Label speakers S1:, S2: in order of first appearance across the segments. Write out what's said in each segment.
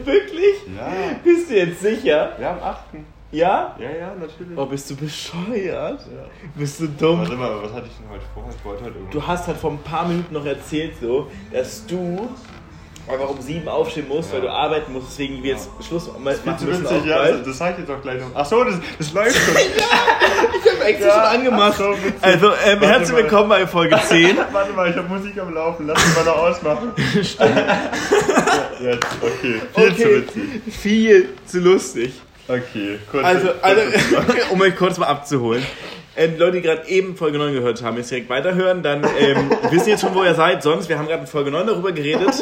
S1: Wirklich?
S2: Ja.
S1: Bist du jetzt sicher?
S2: Ja, am 8.
S1: Ja?
S2: Ja, natürlich.
S1: Oh, bist du bescheuert?
S2: Ja.
S1: Bist du dumm?
S2: Warte mal, was hatte ich denn heute vor? Ich wollte heute irgendwas.
S1: Du hast halt vor ein paar Minuten noch erzählt, so, dass du einfach um 7 aufstehen musst, weil du arbeiten musst, deswegen wir jetzt Schluss machen müssen.
S2: Ja, das sag ich jetzt auch gleich noch. Achso, das läuft schon.
S1: Ich hab extra schon angemacht.
S2: So,
S1: also, herzlich willkommen bei Folge 10.
S2: Warte mal, ich hab Musik am Laufen. Lass mich mal noch ausmachen. Stimmt. Ja, jetzt, okay. Viel zu witzig.
S1: Viel zu lustig.
S2: Okay,
S1: kurz. Also um euch kurz mal abzuholen. Leute, die gerade eben Folge 9 gehört haben, jetzt direkt weiterhören, dann wisst ihr jetzt schon, wo ihr seid. Sonst, wir haben gerade in Folge 9 darüber geredet,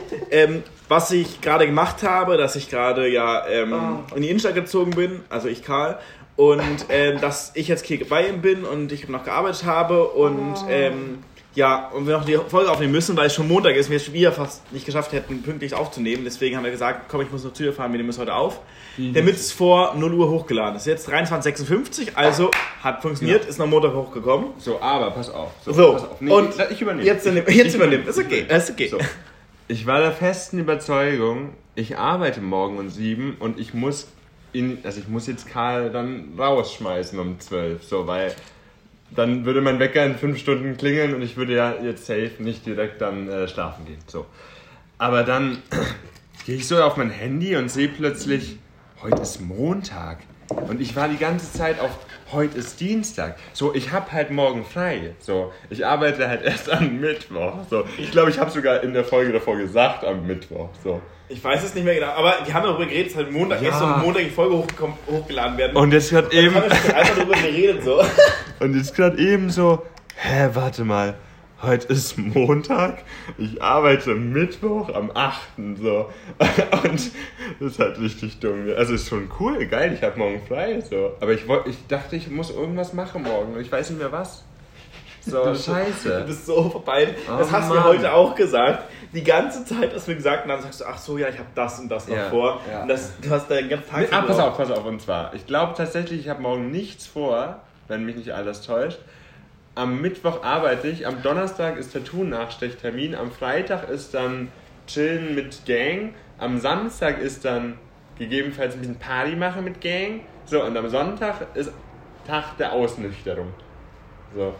S1: was ich gerade gemacht habe, dass ich gerade in die Innenstadt gezogen bin, also ich Karl, und dass ich jetzt hier bei ihm bin und ich noch gearbeitet habe und und wir noch die Folge aufnehmen müssen, weil es schon Montag ist und wir es wieder fast nicht geschafft hätten, pünktlich aufzunehmen. Deswegen haben wir gesagt, komm, ich muss noch zu dir fahren, wir nehmen es heute auf. Damit es vor 0 Uhr hochgeladen ist. Jetzt 23:56, also hat funktioniert, ist noch Montag hochgekommen.
S2: So, aber pass auf.
S1: Pass auf.
S2: Nee,
S1: und
S2: ich übernehme.
S1: Jetzt übernehmen. Ist okay.
S2: So. Ich war der festen Überzeugung, ich arbeite morgen um 7 und ich muss jetzt Karl dann rausschmeißen um 12, so, weil dann würde mein Wecker in 5 Stunden klingeln und ich würde ja jetzt safe nicht direkt dann schlafen gehen. So. Aber dann gehe ich so auf mein Handy und sehe plötzlich, heute ist Montag. Und ich war die ganze Zeit auf, heute ist Dienstag. So, ich habe halt morgen frei. So, ich arbeite halt erst am Mittwoch. So, ich glaube, ich habe sogar in der Folge davor gesagt, am Mittwoch. So.
S1: Ich weiß es nicht mehr genau, aber wir haben darüber geredet, dass halt Montag ist und Montag die Folge hochgeladen werden.
S2: Und jetzt gerade eben...
S1: haben wir einfach darüber geredet, so.
S2: Und jetzt gerade eben so, warte mal. Heute ist Montag, ich arbeite Mittwoch am 8. So. Und das ist halt richtig dumm. Also ist schon cool, geil, ich habe morgen frei. So. Aber ich dachte, ich muss irgendwas machen morgen und ich weiß nicht mehr was. So, scheiße.
S1: Du bist so vorbei. Das hast du mir heute auch gesagt. Die ganze Zeit hast du mir gesagt und dann sagst du, ach so, ja, ich habe das und das noch vor. Ja. Und du hast deinen ganzen Tag...
S2: pass auf. Und zwar, ich glaube tatsächlich, ich habe morgen nichts vor, wenn mich nicht alles täuscht. Am Mittwoch arbeite ich, am Donnerstag ist Tattoo-Nachstechtermin, am Freitag ist dann Chillen mit Gang, am Samstag ist dann gegebenenfalls ein bisschen Party machen mit Gang, so, und am Sonntag ist Tag der Ausnüchterung. So.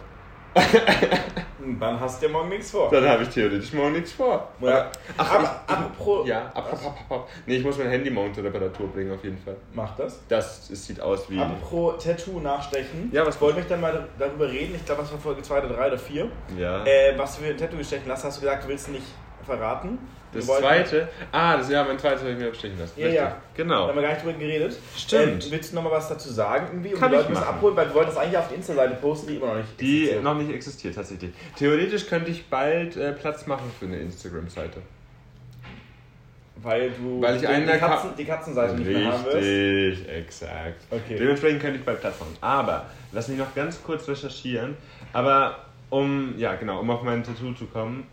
S1: Dann hast du ja morgen nichts vor.
S2: Dann habe ich theoretisch morgen nichts vor.
S1: Ja. Apropos...
S2: Nee, ich muss mein Handy morgen zur Reparatur bringen, auf jeden Fall.
S1: Mach das?
S2: Es sieht aus wie...
S1: Apropos Tattoo nachstechen.
S2: Ja, was
S1: wollten wir dann mal darüber reden? Ich glaube, das war Folge 2 oder 3 oder 4.
S2: Ja.
S1: Was du für ein Tattoo gestechen hast, hast du gesagt, du willst nicht verraten.
S2: Das zweite? Mein zweites habe ich mir abstechen lassen.
S1: Ja.
S2: Genau.
S1: Da haben wir gar nicht drüber geredet.
S2: Stimmt.
S1: Willst du noch mal was dazu sagen? Irgendwie,
S2: Kann
S1: die
S2: ich
S1: Leute das
S2: machen.
S1: Abholen? Weil wir wollten das eigentlich auf die Insta-Seite posten, die immer noch nicht existiert.
S2: Die noch nicht existiert, tatsächlich. Theoretisch könnte ich bald Platz machen für eine Instagram-Seite.
S1: Weil ich die Katzenseite nicht mehr haben willst?
S2: Richtig, exakt.
S1: Okay.
S2: Dementsprechend könnte ich bald Platz machen. Aber, lass mich noch ganz kurz recherchieren. Aber, um auf mein Tattoo zu kommen,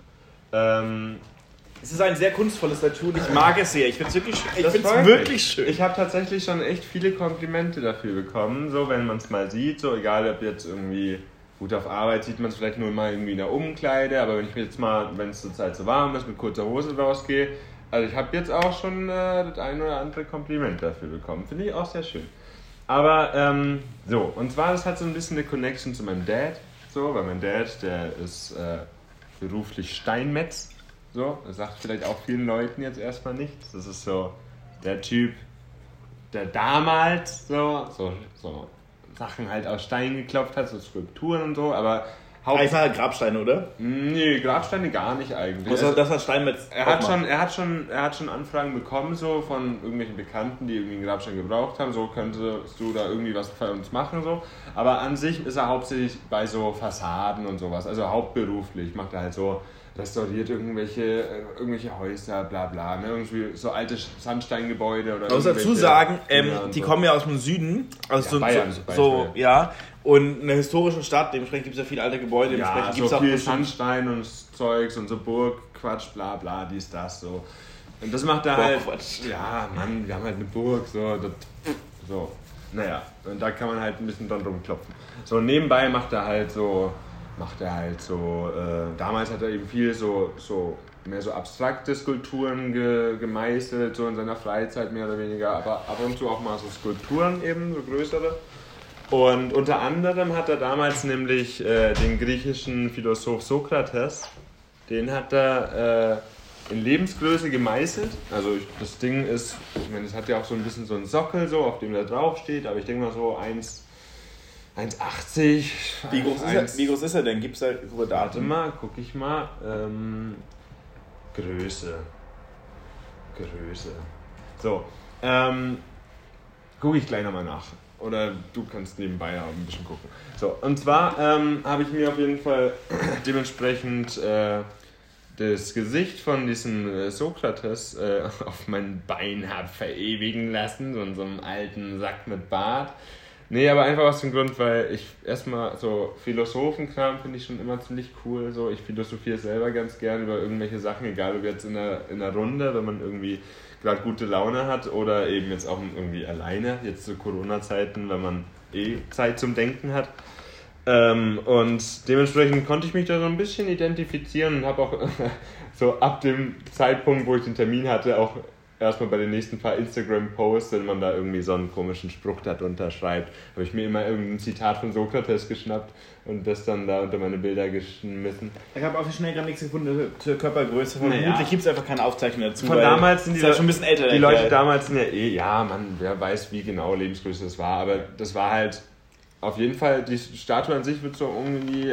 S1: es ist ein sehr kunstvolles Tattoo und ich mag es sehr. Ich finde es wirklich schön.
S2: Ich habe tatsächlich schon echt viele Komplimente dafür bekommen, so wenn man es mal sieht, so egal ob jetzt irgendwie, gut auf Arbeit sieht man es vielleicht nur mal irgendwie in der Umkleide, aber wenn ich jetzt mal, wenn es zur Zeit so warm ist, mit kurzer Hose rausgehe, also ich habe jetzt auch schon das ein oder andere Kompliment dafür bekommen. Finde ich auch sehr schön. Aber und zwar, das hat so ein bisschen eine Connection zu meinem Dad, so, weil mein Dad, der ist beruflich Steinmetz. So, das sagt vielleicht auch vielen Leuten jetzt erstmal nichts. Das ist so der Typ, der damals so Sachen halt aus Stein geklopft hat, so Skulpturen und so, aber
S1: Hauptsache Grabsteine, oder?
S2: Nee, Grabsteine gar nicht eigentlich.
S1: Also, das hat Steinmetz.
S2: Er hat schon Anfragen bekommen, so von irgendwelchen Bekannten, die irgendwie einen Grabstein gebraucht haben, so könntest du da irgendwie was für uns machen, so. Aber an sich ist er hauptsächlich bei so Fassaden und sowas, also hauptberuflich macht er halt so, restauriert irgendwelche Häuser, bla bla, ne? Irgendwie so alte Sandsteingebäude oder.
S1: Man muss dazu sagen, die kommen ja aus dem Süden, also
S2: Bayern,
S1: und in einer historischen Stadt, dementsprechend gibt es ja viele alte Gebäude, dementsprechend gibt es auch
S2: viel Sandstein und Zeugs und so Burgquatsch, bla bla, dies, das, so. Und das macht er halt. Ja, Mann, wir haben halt eine Burg, so. Naja, und da kann man halt ein bisschen dran rumklopfen. So, nebenbei macht er halt so, damals hat er eben viel so mehr so abstrakte Skulpturen gemeißelt, so in seiner Freizeit mehr oder weniger, aber ab und zu auch mal so Skulpturen eben, so größere. Und unter anderem hat er damals nämlich den griechischen Philosoph Sokrates, den hat er in Lebensgröße gemeißelt. Also das Ding ist, ich meine, es hat ja auch so ein bisschen so einen Sockel, so, auf dem der draufsteht, aber ich denke mal so 1,80.
S1: Wie groß ist er denn? Gibt es da über Daten?
S2: Warte mal, guck ich mal. Größe. So, gucke ich gleich nochmal nach. Oder du kannst nebenbei ja ein bisschen gucken. So, und zwar habe ich mir auf jeden Fall dementsprechend das Gesicht von diesem Sokrates auf mein Bein habe verewigen lassen, so in so einem alten Sack mit Bart. Nee, aber einfach aus dem Grund, weil ich erstmal so Philosophenkram finde ich schon immer ziemlich cool. So, ich philosophiere selber ganz gern über irgendwelche Sachen, egal ob jetzt in einer Runde, wenn man irgendwie gerade gute Laune hat oder eben jetzt auch irgendwie alleine, jetzt zu Corona-Zeiten, wenn man Zeit zum Denken hat. Und dementsprechend konnte ich mich da so ein bisschen identifizieren und habe auch so ab dem Zeitpunkt, wo ich den Termin hatte, auch erstmal bei den nächsten paar Instagram-Posts, wenn man da irgendwie so einen komischen Spruch darunter schreibt, habe ich mir immer irgendein Zitat von Sokrates geschnappt und das dann da unter meine Bilder geschmissen.
S1: Ich habe auf schnell gar nichts gefunden zur Körpergröße. Vermutlich gibt es einfach keine Aufzeichnung dazu.
S2: Von damals sind die
S1: ja schon ein bisschen älter.
S2: Die Leute damals sind ja wer weiß, wie genau Lebensgröße das war, aber das war halt auf jeden Fall, die Statue an sich wird so irgendwie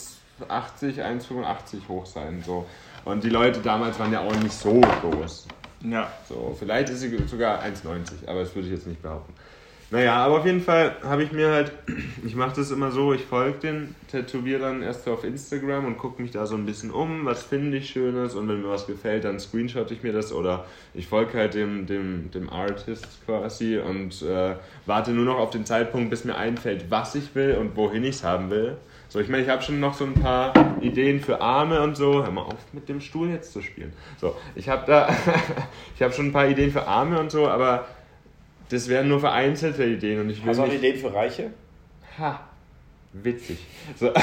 S2: 1,80, 1,85 hoch sein. So. Und die Leute damals waren ja auch nicht so groß.
S1: Ja.
S2: So, vielleicht ist sie sogar 1,90, aber das würde ich jetzt nicht behaupten. Naja, aber auf jeden Fall habe ich mir halt, ich mache das immer so, ich folge den Tätowierern erst auf Instagram und gucke mich da so ein bisschen um, was finde ich Schönes und wenn mir was gefällt, dann screenshotte ich mir das oder ich folge halt dem Artist quasi und warte nur noch auf den Zeitpunkt, bis mir einfällt, was ich will und wohin ich es haben will. So, ich meine, ich habe schon noch so ein paar Ideen für Arme und so. Hör mal auf, mit dem Stuhl jetzt zu spielen. So, ich habe schon ein paar Ideen für Arme und so, aber das wären nur vereinzelte Ideen und ich will
S1: Hast du auch Ideen für Reiche?
S2: Ha, witzig. So,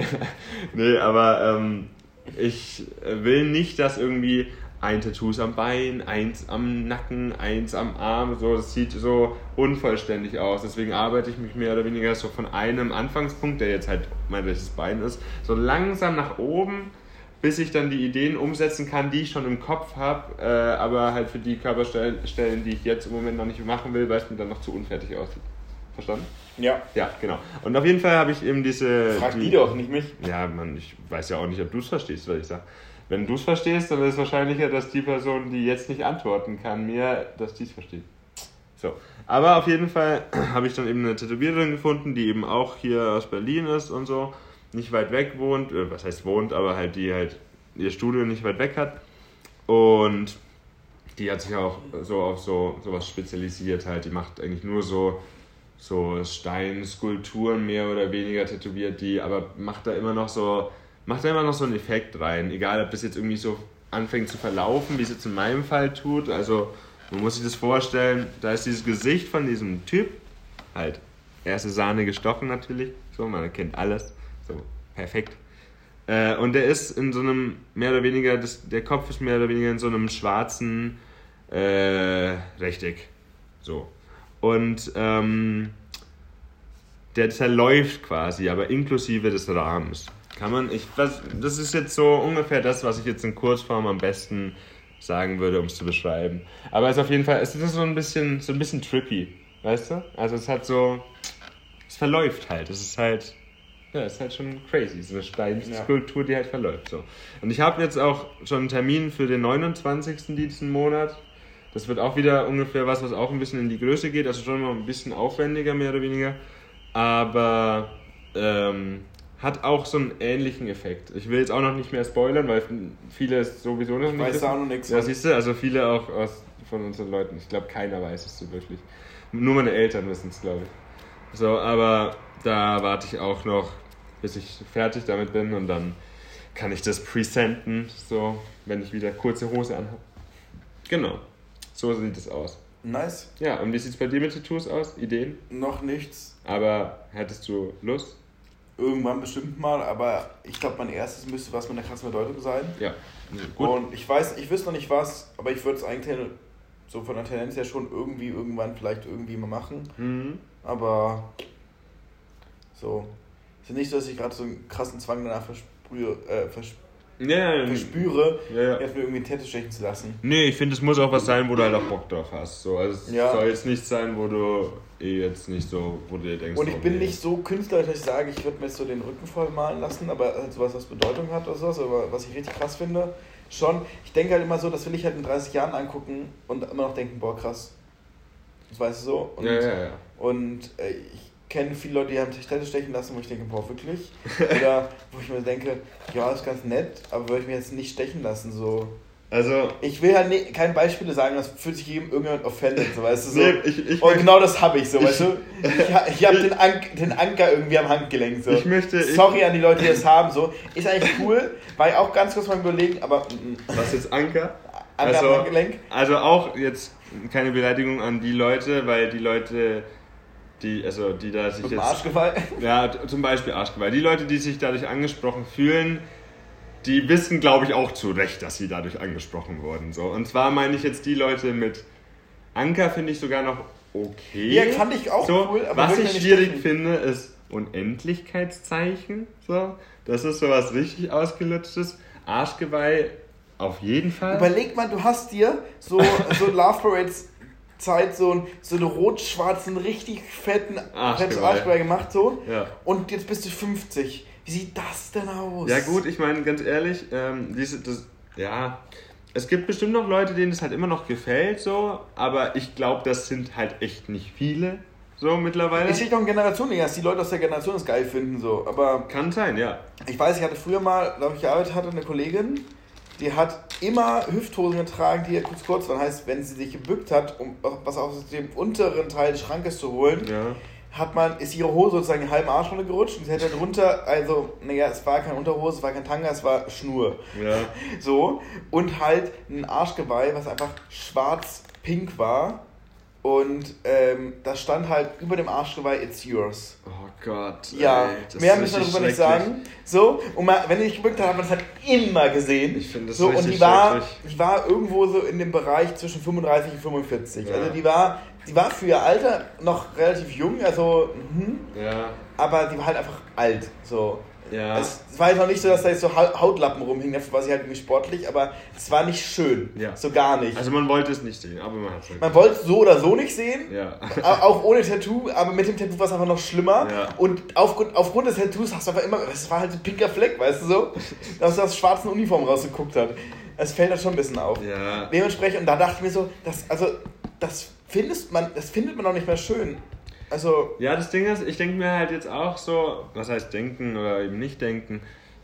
S2: nee, aber ich will nicht, dass irgendwie ein Tattoo ist am Bein, eins am Nacken, eins am Arm, so, das sieht so unvollständig aus. Deswegen arbeite ich mich mehr oder weniger so von einem Anfangspunkt, der jetzt halt mein rechtes Bein ist, so langsam nach oben, bis ich dann die Ideen umsetzen kann, die ich schon im Kopf habe, aber halt für die Körperstellen, die ich jetzt im Moment noch nicht machen will, weil es mir dann noch zu unfertig aussieht. Verstanden?
S1: Ja.
S2: Ja, genau. Und auf jeden Fall habe ich eben diese...
S1: Frag die doch, nicht mich.
S2: Ja, Mann, ich weiß ja auch nicht, ob du es verstehst, was ich sage. Wenn du es verstehst, dann ist es wahrscheinlicher, dass die Person, die jetzt nicht antworten kann, dass die es versteht. So. Aber auf jeden Fall habe ich dann eben eine Tätowiererin gefunden, die eben auch hier aus Berlin ist und so, nicht weit weg wohnt, was heißt wohnt, aber halt die halt ihr Studio nicht weit weg hat. Und die hat sich auch so auf sowas spezialisiert halt. Die macht eigentlich nur so Steinskulpturen mehr oder weniger tätowiert, aber macht da immer noch so einen Effekt rein, egal ob das jetzt irgendwie so anfängt zu verlaufen, wie es jetzt in meinem Fall tut. Also man muss sich das vorstellen, da ist dieses Gesicht von diesem Typ, halt erste Sahne gestochen natürlich, so, man erkennt alles, so, perfekt. Und der ist in so einem, mehr oder weniger, der Kopf ist mehr oder weniger in so einem schwarzen Rechteck, so. Und der zerläuft quasi, aber inklusive des Rahmens. Das ist jetzt so ungefähr das, was ich jetzt in Kurzform am besten sagen würde, um es zu beschreiben. Aber es ist auf jeden Fall, es ist so ein bisschen trippy, weißt du? Also es verläuft halt. Es ist halt schon crazy. So eine Steinskulptur, die halt verläuft. So. Und ich habe jetzt auch schon einen Termin für den 29. diesen Monat. Das wird auch wieder ungefähr was auch ein bisschen in die Größe geht. Also schon mal ein bisschen aufwendiger, mehr oder weniger. Aber hat auch so einen ähnlichen Effekt. Ich will jetzt auch noch nicht mehr spoilern, weil viele es sowieso noch nicht wissen.
S1: Weiß auch noch nichts.
S2: Ja, siehst du, also viele auch von unseren Leuten. Ich glaube, keiner weiß es so wirklich. Nur meine Eltern wissen es, glaube ich. So, aber da warte ich auch noch, bis ich fertig damit bin und dann kann ich das presenten, so, wenn ich wieder kurze Hose anhabe. Genau, so sieht es aus.
S1: Nice.
S2: Ja, und wie sieht es bei dir mit Tattoos aus? Ideen?
S1: Noch nichts.
S2: Aber hättest du Lust?
S1: irgendwann bestimmt mal, aber ich glaube, mein erstes müsste was mit einer krassen Bedeutung sein.
S2: Ja, gut.
S1: Und ich wüsste noch nicht was, aber ich würde es eigentlich so von der Tendenz her schon irgendwann vielleicht irgendwie mal machen.
S2: Mhm.
S1: Aber so, es ist nicht so, dass ich gerade so einen krassen Zwang danach verspüre, jetzt mir irgendwie ein Tattoo stechen zu lassen.
S2: Nee, ich finde, es muss auch was sein, wo du halt auch Bock drauf hast. So, also es soll jetzt nicht sein, wo du jetzt nicht so, wo du dir denkst...
S1: Und ich bin nicht so künstlerisch, dass ich sage, ich würde mir jetzt so den Rücken voll malen lassen, aber halt sowas, was Bedeutung hat oder sowas, aber was ich richtig krass finde, schon. Ich denke halt immer so, das will ich halt in 30 Jahren angucken und immer noch denken, boah, krass. Das weißt du so? Und, und ich kenne viele Leute, die haben sich Tattoo stechen lassen, wo ich denke, boah, wirklich? Oder wo ich mir denke, ja, das ist ganz nett, aber würde ich mir jetzt nicht stechen lassen, so.
S2: Also...
S1: Ich will halt keine Beispiele sagen, das fühlt sich jedem irgendjemand offended, so, weißt du, so.
S2: Nee,
S1: und genau das habe ich, so, weißt du. Ich habe den Anker irgendwie am Handgelenk, so. Sorry an die Leute, die das haben, so. Ist eigentlich cool, war ich auch ganz kurz mal überlegen, aber...
S2: Was ist Anker?
S1: Anker am Handgelenk?
S2: Also auch jetzt keine Beleidigung an die Leute, weil die Leute... die da sich jetzt...
S1: Arschgeweih?
S2: Ja, zum Beispiel Arschgeweih. Die Leute, die sich dadurch angesprochen fühlen, die wissen, glaube ich, auch zu Recht, dass sie dadurch angesprochen wurden. So. Und zwar meine ich jetzt die Leute mit Anker, finde ich sogar noch okay.
S1: Ja, fand ich auch
S2: so,
S1: cool. Aber
S2: was ich schwierig finde, ist Unendlichkeitszeichen. So. Das ist sowas richtig Ausgelutschtes. Arschgeweih auf jeden Fall.
S1: Überleg mal, du hast dir so Love Parades Zeit so einen rot-schwarzen, richtig fetten Arschgeweih gemacht, so.
S2: Ja.
S1: Und jetzt bist du 50. Wie sieht das denn aus?
S2: Ja gut, ich meine, ganz ehrlich, es gibt bestimmt noch Leute, denen es halt immer noch gefällt, so, aber ich glaube, das sind halt echt nicht viele, so mittlerweile.
S1: Ich sehe noch eine Generation, dass die Leute aus der Generation es geil finden, so, aber...
S2: Kann sein, ja.
S1: Ich weiß, ich hatte früher mal, glaube ich, gearbeitet hatte, eine Kollegin, die hat immer Hüfthosen getragen, die kurz waren. Heißt, wenn sie sich gebückt hat, um was aus dem unteren Teil des Schrankes zu holen, ist ihre Hose sozusagen den halben Arsch runtergerutscht und sie hätte drunter, es war keine Unterhose, es war kein Tanga, es war Schnur.
S2: Ja.
S1: So, und halt ein Arschgeweih, was einfach schwarz-pink war. Und da stand halt über dem Arschgeweih, it's yours.
S2: Oh Gott.
S1: Ja, mehr müssen wir darüber nicht sagen. So, und wenn ich gebückt habe, hat man es halt immer gesehen.
S2: Ich finde das
S1: so,
S2: richtig
S1: und die war irgendwo so in dem Bereich zwischen 35 und 45. Ja. Also die war für ihr Alter noch relativ jung, also aber die war halt einfach alt. So.
S2: Ja.
S1: Es war halt noch nicht so, dass da jetzt so Hautlappen rumhingen, dafür war sie halt irgendwie sportlich, aber es war nicht schön. Ja. So gar nicht.
S2: Also man wollte es nicht sehen, aber man hat es halt.
S1: Man wollte es so oder so nicht sehen,
S2: ja.
S1: Auch ohne Tattoo, aber mit dem Tattoo war es einfach noch schlimmer. Ja. Und aufgrund des Tattoos hast du einfach immer, es war halt so ein pinker Fleck, weißt du so, dass aus schwarzen Uniform rausgeguckt hat. Es fällt halt schon ein bisschen auf.
S2: Ja.
S1: Dementsprechend, und da dachte ich mir so, das findet man auch nicht mehr schön. Also,
S2: ja, das Ding ist, ich denke mir halt jetzt auch so, was heißt denken oder eben nicht denken,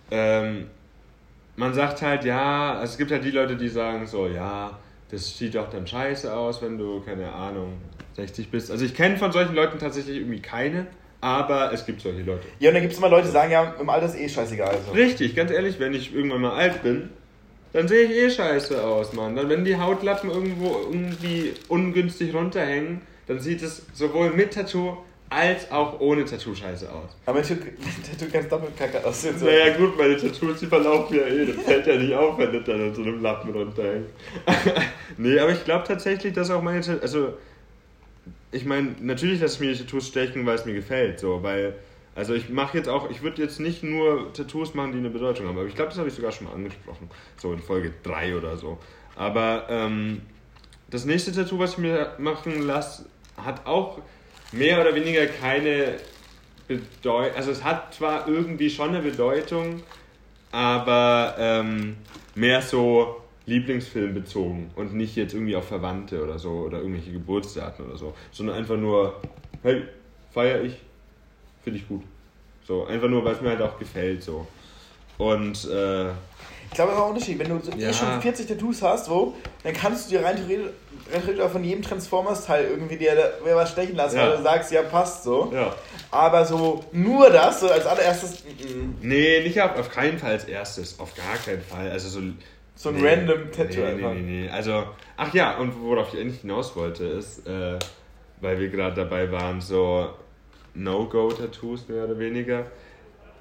S2: man sagt halt, ja, also es gibt halt die Leute, die sagen so, ja, das sieht doch dann scheiße aus, wenn du, keine Ahnung, 60 bist. Also ich kenne von solchen Leuten tatsächlich irgendwie keine, aber es gibt solche Leute.
S1: Ja, und dann gibt es immer Leute, die sagen, ja, im Alter ist eh scheißegal. Also.
S2: Richtig, ganz ehrlich, wenn ich irgendwann mal alt bin, dann sehe ich eh scheiße aus, Mann. Dann, wenn die Hautlappen irgendwo irgendwie ungünstig runterhängen, dann sieht es sowohl mit Tattoo als auch ohne Tattoo scheiße aus.
S1: Aber mit Tattoo kann es doppelt kacke aussehen. So.
S2: Naja gut, meine Tattoos, die verlaufen ja eh. Das fällt ja nicht auf, wenn das dann an so einem Lappen runterhängt. Nee, aber ich glaube tatsächlich, dass auch meine Tattoos... Also, ich meine, natürlich lasse ich mir die Tattoos stechen, weil es mir gefällt. So, weil... Also ich würde jetzt nicht nur Tattoos machen, die eine Bedeutung haben. Aber ich glaube, das habe ich sogar schon mal angesprochen. So in Folge 3 oder so. Aber das nächste Tattoo, was ich mir machen lasse, hat auch mehr oder weniger keine Bedeutung. Also es hat zwar irgendwie schon eine Bedeutung, aber mehr so Lieblingsfilm bezogen und nicht jetzt irgendwie auf Verwandte oder so oder irgendwelche Geburtsdaten oder so, sondern einfach nur, hey, feiere ich, finde ich gut. So, einfach nur, weil es mir halt auch gefällt, so. Und,
S1: ich glaube, das ist auch ein Unterschied. Wenn du schon 40 Tattoos hast, dann kannst du dir rein theoretisch auch von jedem Transformers-Teil irgendwie dir was stechen lassen, weil du sagst, ja, passt so. Ja. Aber so nur das, so als allererstes...
S2: Nee, nicht auf keinen Fall als erstes. Auf gar keinen Fall. Also so
S1: ein random Tattoo einfach.
S2: Nee. Also, ach ja, und worauf ich endlich hinaus wollte, ist, weil wir gerade dabei waren, so No-Go-Tattoos mehr oder weniger.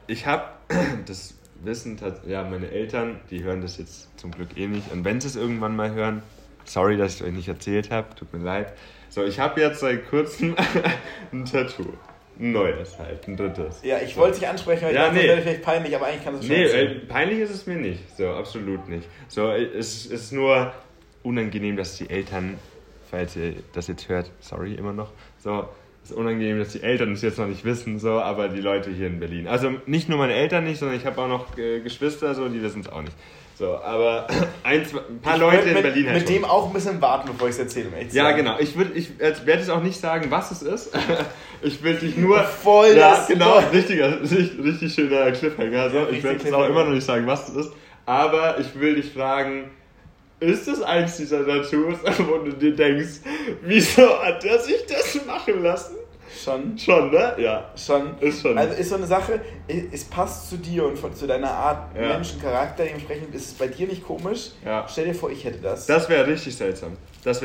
S2: ich habe das Wissen, ja, meine Eltern, die hören das jetzt zum Glück eh nicht. Und wenn sie es irgendwann mal hören, sorry, dass ich es euch nicht erzählt habe, tut mir leid. So, ich habe jetzt seit kurzem ein Tattoo. Ein neues halt, ein drittes.
S1: Ja, ich wollte dich ansprechen, weil ich dachte, das wäre vielleicht peinlich, aber eigentlich kann es schon
S2: sein. Peinlich ist es mir nicht. So, absolut nicht. So, es ist nur unangenehm, dass die Eltern, falls ihr das jetzt hört, sorry immer noch, so, es ist unangenehm, dass die Eltern es jetzt noch nicht wissen, so, aber die Leute hier in Berlin. Also nicht nur meine Eltern nicht, sondern ich habe auch noch Geschwister, so, die wissen es auch nicht. So, aber ein paar Leute in Berlin halt
S1: mit dem auch ein bisschen warten, bevor ich es erzähle, um echt zu
S2: sagen. Ja, genau. Ich werde jetzt auch nicht sagen, was es ist. Ich will dich nur...
S1: Voll
S2: ja, genau. Richtig schöner Cliffhanger. So. Ich werde jetzt auch immer noch nicht sagen, was es ist. Aber ich will dich fragen, ist es eins dieser Tattoos, wo du dir denkst, wieso hat der sich das machen lassen? Schon, ne? Ja.
S1: Schon.
S2: Ist schon.
S1: Also ist so eine Sache, es passt zu dir und zu deiner Art Menschencharakter, dementsprechend ist es bei dir nicht komisch. Ja. Stell dir vor, ich hätte das.
S2: Das wäre richtig seltsam.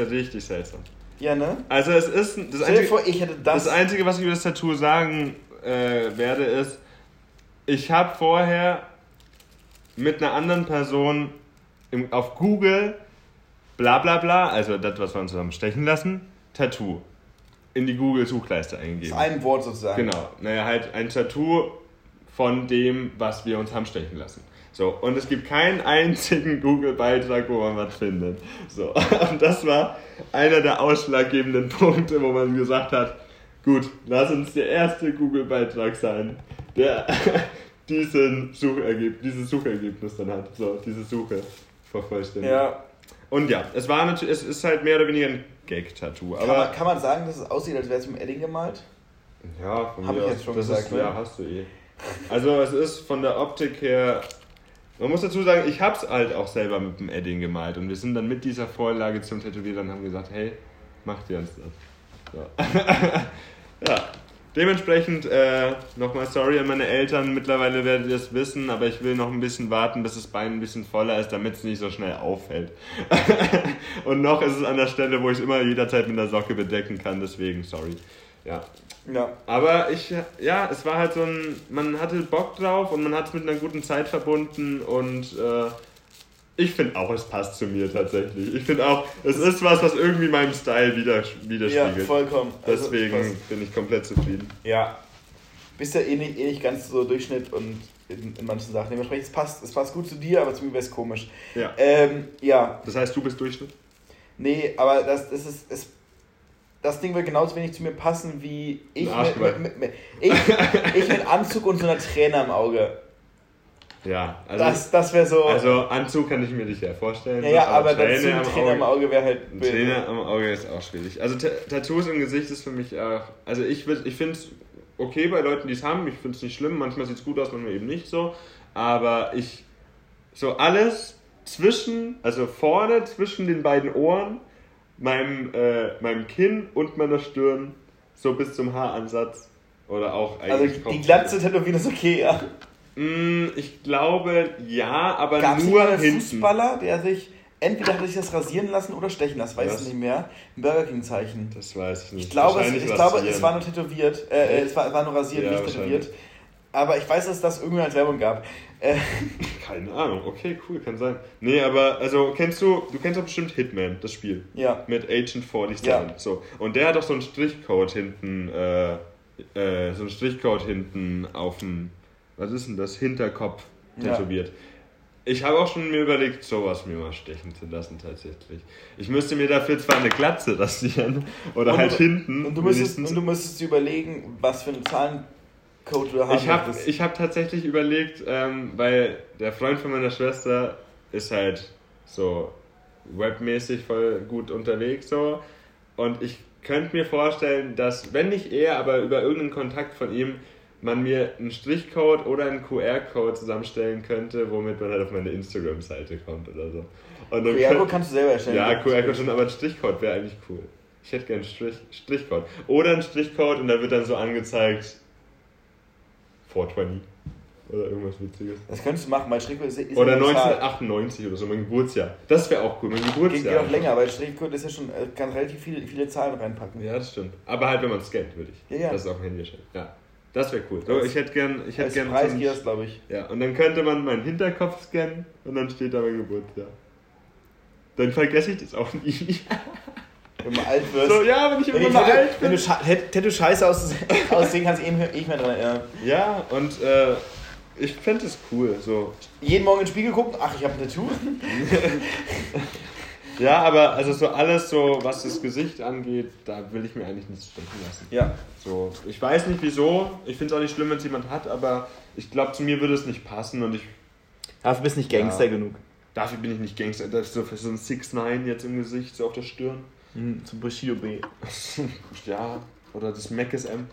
S1: Ja, ne?
S2: Also es ist...
S1: Stell dir vor, ich hätte das.
S2: Das Einzige, was ich über das Tattoo sagen werde, ist, ich habe vorher mit einer anderen Person auf Google bla bla bla, also das, was wir uns zusammen stechen lassen, Tattoo, in die Google-Suchleiste eingegeben.
S1: Das ist ein Wort sozusagen.
S2: Genau, naja, halt ein Tattoo von dem, was wir uns haben stechen lassen. So, und es gibt keinen einzigen Google-Beitrag, wo man was findet. So, und das war einer der ausschlaggebenden Punkte, wo man gesagt hat, gut, lass uns der erste Google-Beitrag sein, der dieses Suchergebnis dann hat. So, diese Suche vervollständigt.
S1: Ja.
S2: Und ja, es ist halt mehr oder weniger ein Gag-Tattoo.
S1: Kann man sagen, dass es aussieht, als wäre es mit Edding gemalt?
S2: Ja, von mir aus.
S1: Hab ich jetzt schon gesagt, ne?
S2: Ja, hast du eh. Also es ist von der Optik her... Man muss dazu sagen, ich hab's halt auch selber mit dem Edding gemalt. Und wir sind dann mit dieser Vorlage zum Tätowierer und haben gesagt, hey, mach dir uns das. So. Ja. Dementsprechend nochmal sorry an meine Eltern, mittlerweile werdet ihr es wissen, aber ich will noch ein bisschen warten, bis das Bein ein bisschen voller ist, damit es nicht so schnell auffällt. Und noch ist es an der Stelle, wo ich es immer jederzeit mit der Socke bedecken kann, deswegen sorry. Ja. Aber es war halt man hatte Bock drauf und man hat es mit einer guten Zeit verbunden und ich finde auch, es passt zu mir tatsächlich. Ich finde auch, es ist was irgendwie meinem Style widerspiegelt. Ja,
S1: vollkommen.
S2: Deswegen bin ich komplett zufrieden.
S1: Ja. Bist ja eh nicht ganz so Durchschnitt und in manchen Sachen. Dementsprechend, es passt gut zu dir, aber zu mir wäre es komisch.
S2: Ja.
S1: Ja.
S2: Das heißt, du bist Durchschnitt?
S1: Nee, aber das Ding wird genauso wenig zu mir passen wie ich mit Anzug und so einer Träne im Auge.
S2: Ja, also
S1: das wäre so...
S2: Also Anzug kann ich mir nicht vorstellen.
S1: Ja, aber dazu eine Träne im Auge wäre halt...
S2: Eine Träne am Auge ist auch schwierig. Also Tattoos im Gesicht ist für mich auch... Also ich finde es okay bei Leuten, die es haben. Ich finde es nicht schlimm. Manchmal sieht es gut aus, manchmal eben nicht so. Aber so alles vorne zwischen den beiden Ohren, meinem Kinn und meiner Stirn, so bis zum Haaransatz. Oder auch eigentlich...
S1: Also die Glatze tätowieren ist okay, ja?
S2: Ich glaube, ja, aber
S1: Gab's
S2: nur
S1: einen
S2: hinten.
S1: Fußballer, der sich... Entweder hat er sich das rasieren lassen oder stechen lassen, weiß ich nicht mehr. Ein Burger King-Zeichen.
S2: Das weiß ich nicht.
S1: Ich glaube, es war nur tätowiert. Es war nur rasiert, ja, nicht tätowiert. Aber ich weiß, dass es das irgendwie als Werbung gab.
S2: Keine Ahnung, okay, cool, kann sein. Nee, aber, also, du kennst doch bestimmt Hitman, das Spiel.
S1: Ja.
S2: Mit Agent 47.
S1: Ja.
S2: So. Und der hat doch so einen Strichcode hinten, auf dem, was ist denn das, Hinterkopf tätowiert. Ja. Ich habe auch schon mir überlegt, sowas mir mal stechen zu lassen, tatsächlich. Ich müsste mir dafür zwar eine Glatze rasieren, oder hinten.
S1: Und du müsstest dir überlegen, was für eine Zahlencode du haben möchtest.
S2: Ich habe tatsächlich überlegt, weil der Freund von meiner Schwester ist halt so webmäßig voll gut unterwegs, so. Und ich könnte mir vorstellen, dass, wenn nicht er, aber über irgendeinen Kontakt von ihm, man mir einen Strichcode oder einen QR-Code zusammenstellen könnte, womit man halt auf meine Instagram-Seite kommt oder so.
S1: QR-Code kannst du selber erstellen.
S2: Ja, QR-Code schon, aber ein Strichcode wäre eigentlich cool. Ich hätte gerne einen Strichcode. Oder einen Strichcode und da wird dann so angezeigt 420 oder irgendwas Witziges.
S1: Das könntest du machen, weil Strichcode ist
S2: oder 1998 oder so, mein Geburtsjahr. Das wäre auch cool, mein Geburtsjahr.
S1: Geht auch länger, weil Strichcode ist ja schon, kann relativ viele Zahlen reinpacken.
S2: Ja, das stimmt. Aber halt, wenn man scannt, würde ich.
S1: Ja.
S2: Das ist auf dem Handy erscheint. Ja. Das wäre cool. So, ich hätte gern
S1: Preisgehers, glaube ich.
S2: Ja, und dann könnte man meinen Hinterkopf scannen und dann steht da mein Geburtstag. Dann vergesse ich das auch nie.
S1: Wenn man alt wirst.
S2: So, ja, wenn ich irgendwann mal alt bin.
S1: Wenn du scheiße aussehen kannst, eh nicht mehr dran erinnern.
S2: Ja, und ich fände es cool. So.
S1: Jeden Morgen in den Spiegel gucken, ach, ich habe ein Tattoo.
S2: Ja, aber also so alles, so was das Gesicht angeht, da will ich mir eigentlich nichts stechen lassen.
S1: Ja.
S2: So, ich weiß nicht wieso, ich finde es auch nicht schlimm, wenn es jemand hat, aber ich glaube, zu mir würde es nicht passen und ich...
S1: Dafür bist du nicht Gangster genug.
S2: Dafür bin ich nicht Gangster. Das ist so für so ein 6ix9ine jetzt im Gesicht, so auf der Stirn.
S1: Zum Bushido B.
S2: Ja, oder das Mac ist M.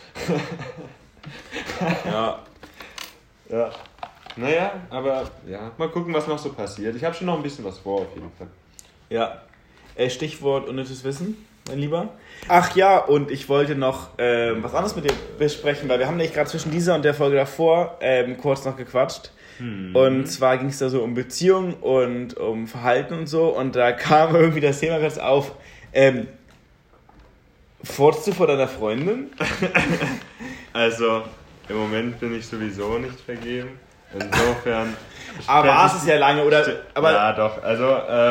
S1: Ja.
S2: Ja. Naja, aber ja, mal gucken, was noch so passiert. Ich habe schon noch ein bisschen was vor, auf jeden Fall.
S1: Ja. Stichwort unnützes Wissen, mein Lieber. Ach ja, und ich wollte noch was anderes mit dir besprechen, weil wir haben nämlich gerade zwischen dieser und der Folge davor kurz noch gequatscht. Und zwar ging es da so um Beziehungen und um Verhalten und so. Und da kam irgendwie das Thema ganz auf. Furzt du vor deiner Freundin?
S2: Also, im Moment bin ich sowieso nicht vergeben. Insofern...
S1: Aber war es ja lange, oder? Aber
S2: ja, doch. Also,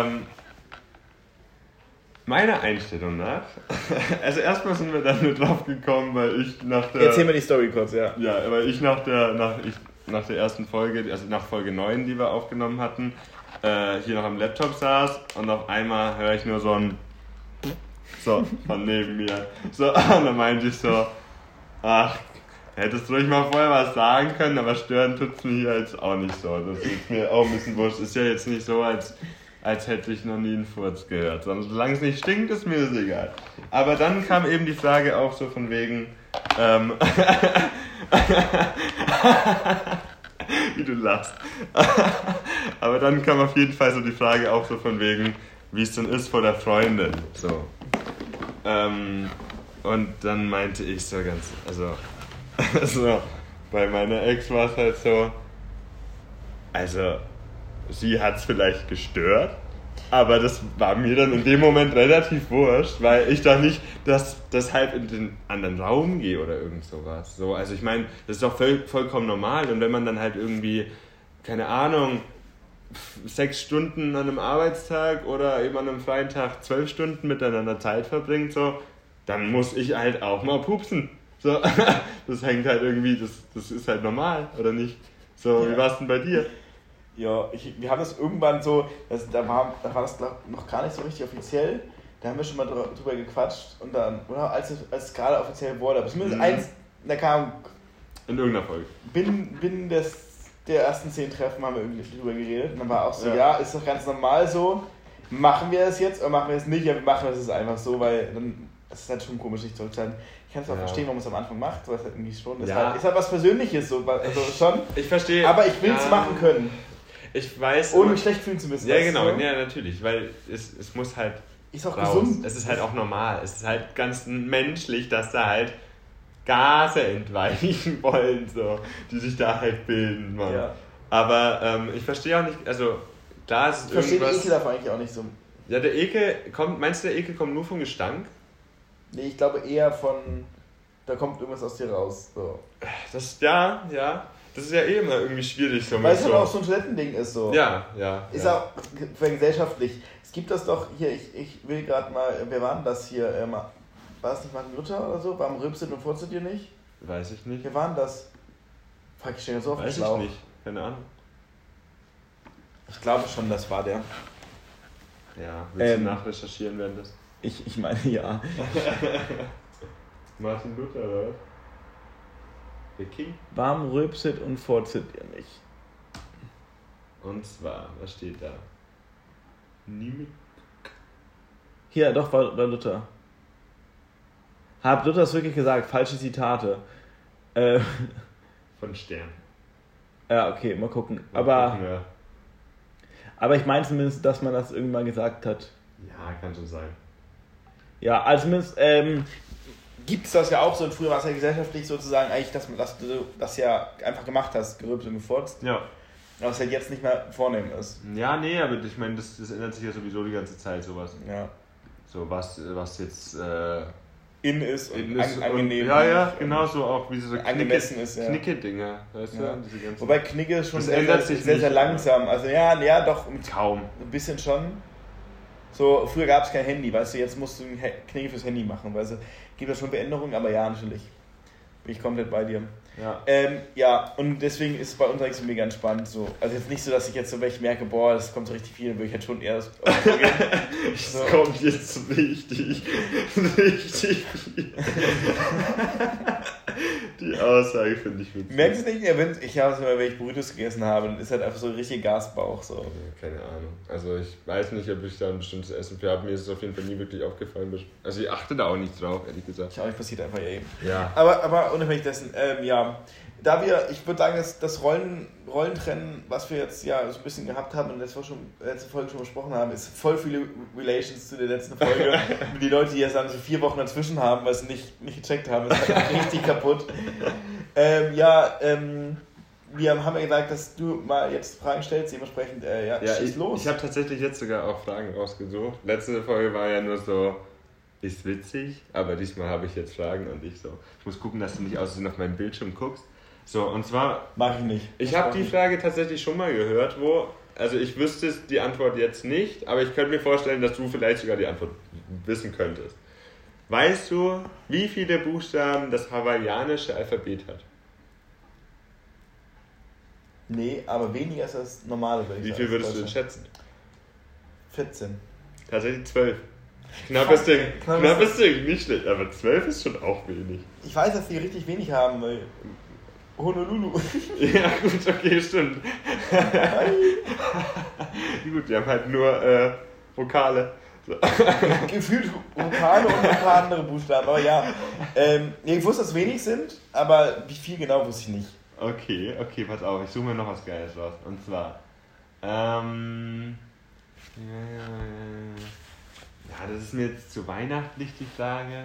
S2: meiner Einstellung nach... Also erstmal sind wir dann nur drauf gekommen, weil ich nach der...
S1: Erzähl mir die Story kurz, ja.
S2: Ja, weil ich nach der ersten Folge, also nach Folge 9, die wir aufgenommen hatten, hier noch am Laptop saß und auf einmal höre ich nur so ein... So, von neben mir. So, und dann meinte ich so, ach, hättest du ruhig mal vorher was sagen können, aber stören tut's mir hier jetzt auch nicht so. Das ist mir auch ein bisschen wurscht. Ist ja jetzt nicht so, als hätte ich noch nie einen Furz gehört. Sondern solange es nicht stinkt, ist mir das egal. Aber dann kam eben die Frage auch so von wegen, wie du lachst. Aber dann kam auf jeden Fall so die Frage auch so von wegen, wie es denn ist vor der Freundin. So. Und dann meinte ich so ganz, also bei meiner Ex war es halt so, also sie hat es vielleicht gestört, aber das war mir dann in dem Moment relativ wurscht, weil ich doch nicht deshalb in den anderen Raum gehe oder irgend sowas. So, also ich meine, das ist doch vollkommen normal und wenn man dann halt irgendwie, keine Ahnung, 6 Stunden an einem Arbeitstag oder eben an einem freien Tag 12 Stunden miteinander Zeit verbringt, so, dann muss ich halt auch mal pupsen. So, das hängt halt irgendwie, das ist halt normal, oder nicht? So, ja. Wie war es denn bei dir?
S1: Ja, wir haben das irgendwann so, da war das noch gar nicht so richtig offiziell, da haben wir schon mal drüber gequatscht und dann, oder als es gerade offiziell wurde, aber zumindest eins, da kam...
S2: In irgendeiner Folge.
S1: Binnen der ersten 10 Treffen haben wir irgendwie drüber geredet und dann war auch so, ja, ist doch ganz normal so, machen wir das jetzt oder machen wir es nicht? Ja, wir machen das jetzt einfach so, weil dann, das ist halt schon komisch, nicht zurückzahlen. Ich kann es auch verstehen, warum man es am Anfang macht, weil es halt irgendwie schon, ist halt was Persönliches so, also schon. Ich verstehe. Aber ich will es machen können.
S2: Ich weiß.
S1: Ohne mich schlecht fühlen zu müssen.
S2: Ja, genau, ja, natürlich, weil es muss halt
S1: ist auch
S2: raus.
S1: Gesund.
S2: Es ist halt auch normal, es ist halt ganz menschlich, dass da halt Gase entweichen wollen, so, die sich da halt bilden, Mann. Ja. Aber ich verstehe auch nicht, also klar ist es irgendwas... Ich verstehe den Ekel davon eigentlich auch nicht so. Ja, der Ekel meinst du, der Ekel kommt nur vom Gestank?
S1: Nee, ich glaube eher von, da kommt irgendwas aus dir raus, so.
S2: Ja, das ist ja eh immer irgendwie schwierig. So
S1: weil es halt auch so ein Toilettending ist, so.
S2: Ja.
S1: Ist auch gesellschaftlich. Es gibt das doch hier, ich will gerade mal, wer war denn das hier, war es nicht Martin Luther oder so? Warum rülpset und furztet ihr nicht?
S2: Weiß ich nicht.
S1: Wer war denn das? Frag ich stelle so auf den Schlauch.
S2: Weiß ich nicht, keine Ahnung.
S1: Ich glaube schon, das war der.
S2: Ja, willst du nachrecherchieren während das?
S1: Ich meine, ja.
S2: Martin Luther, oder was? Der King?
S1: Warum rülpset und furztet ihr nicht?
S2: Und zwar, was steht da?
S1: Hier, doch, war Luther. Hat Luther es wirklich gesagt? Falsche Zitate.
S2: Von Stern.
S1: Ja, okay, mal gucken.
S2: Ja.
S1: Aber ich meine zumindest, dass man das irgendwann gesagt hat.
S2: Ja, kann schon sein.
S1: Ja, also zumindest gibt es das ja auch so. Früher war es ja gesellschaftlich sozusagen eigentlich, dass du das ja einfach gemacht hast, gerülpst und gefurzt.
S2: Ja.
S1: Aber es halt jetzt nicht mehr vornehmen ist.
S2: Ja, nee, aber ich meine, das ändert sich ja sowieso die ganze Zeit, sowas.
S1: Ja.
S2: So, was jetzt
S1: in ist und angenehm.
S2: Ja, genau so auch wie so
S1: angemessen ist, ja.
S2: Knicke-Dinger, weißt du? Diese ganzen
S1: Wobei Knicke ist schon
S2: ändert sich
S1: sehr,
S2: nicht,
S1: sehr langsam. Also ja, doch.
S2: Kaum.
S1: Ein bisschen schon. So, früher gab es kein Handy, weißt du, jetzt musst du ein Knicke fürs Handy machen, weißt du. Gibt da schon Veränderungen, aber ja, natürlich. Bin ich komplett bei dir.
S2: Ja.
S1: Und deswegen ist es bei uns eigentlich mega entspannt. So. Also jetzt nicht so, dass ich jetzt so, wenn ich merke, boah, das kommt so richtig viel, dann würde ich halt schon eher das
S2: so. Kommt jetzt richtig viel. Die Aussage finde ich witzig.
S1: Merkst du nicht mehr, ich habe es immer, wenn ich Burritos gegessen habe, dann ist halt einfach so ein richtiger Gasbauch. So.
S2: Keine Ahnung. Also ich weiß nicht, ob ich da ein bestimmtes Essen für habe. Mir ist es auf jeden Fall nie wirklich aufgefallen. Also ich achte da auch nicht drauf, ehrlich gesagt.
S1: Ich auch nicht, passiert einfach eben.
S2: Ja.
S1: Aber unabhängig dessen, ich würde sagen, das Rollentrennen, was wir jetzt ja so ein bisschen gehabt haben und letzte Folge schon besprochen haben, ist voll viele Relations zu der letzten Folge. Die Leute, die jetzt dann so 4 Wochen dazwischen haben, weil sie nicht gecheckt haben, ist halt richtig kaputt. Wir haben ja gesagt, dass du mal jetzt Fragen stellst, dementsprechend, schieß los.
S2: Ich habe tatsächlich jetzt sogar auch Fragen rausgesucht. Letzte Folge war ja nur so, ist witzig, aber diesmal habe ich jetzt Fragen und ich muss gucken, dass du nicht aussehen auf meinem Bildschirm guckst. So, und zwar...
S1: Mach ich nicht.
S2: Ich habe die Frage tatsächlich schon mal gehört, also ich wüsste die Antwort jetzt nicht, aber ich könnte mir vorstellen, dass du vielleicht sogar die Antwort wissen könntest. Weißt du, wie viele Buchstaben das hawaiianische Alphabet hat?
S1: Nee, aber weniger als das normale, würde ich sagen.
S2: Wie viel würdest du denn schätzen?
S1: 14.
S2: Tatsächlich 12. Knappes Ding, nicht schlecht, aber 12 ist schon auch wenig.
S1: Ich weiß, dass die richtig wenig haben, weil Honolulu.
S2: Ja gut, okay, stimmt. Gut, die haben halt nur Vokale. So.
S1: Gefühlt Vokale und ein paar andere Buchstaben, aber ja. Ich wusste, dass es wenig sind, aber wie viel genau wusste ich nicht.
S2: Okay, pass auf, ich suche mir noch was Geiles raus. Und zwar, das ist mir jetzt zu weihnachtlich die Frage.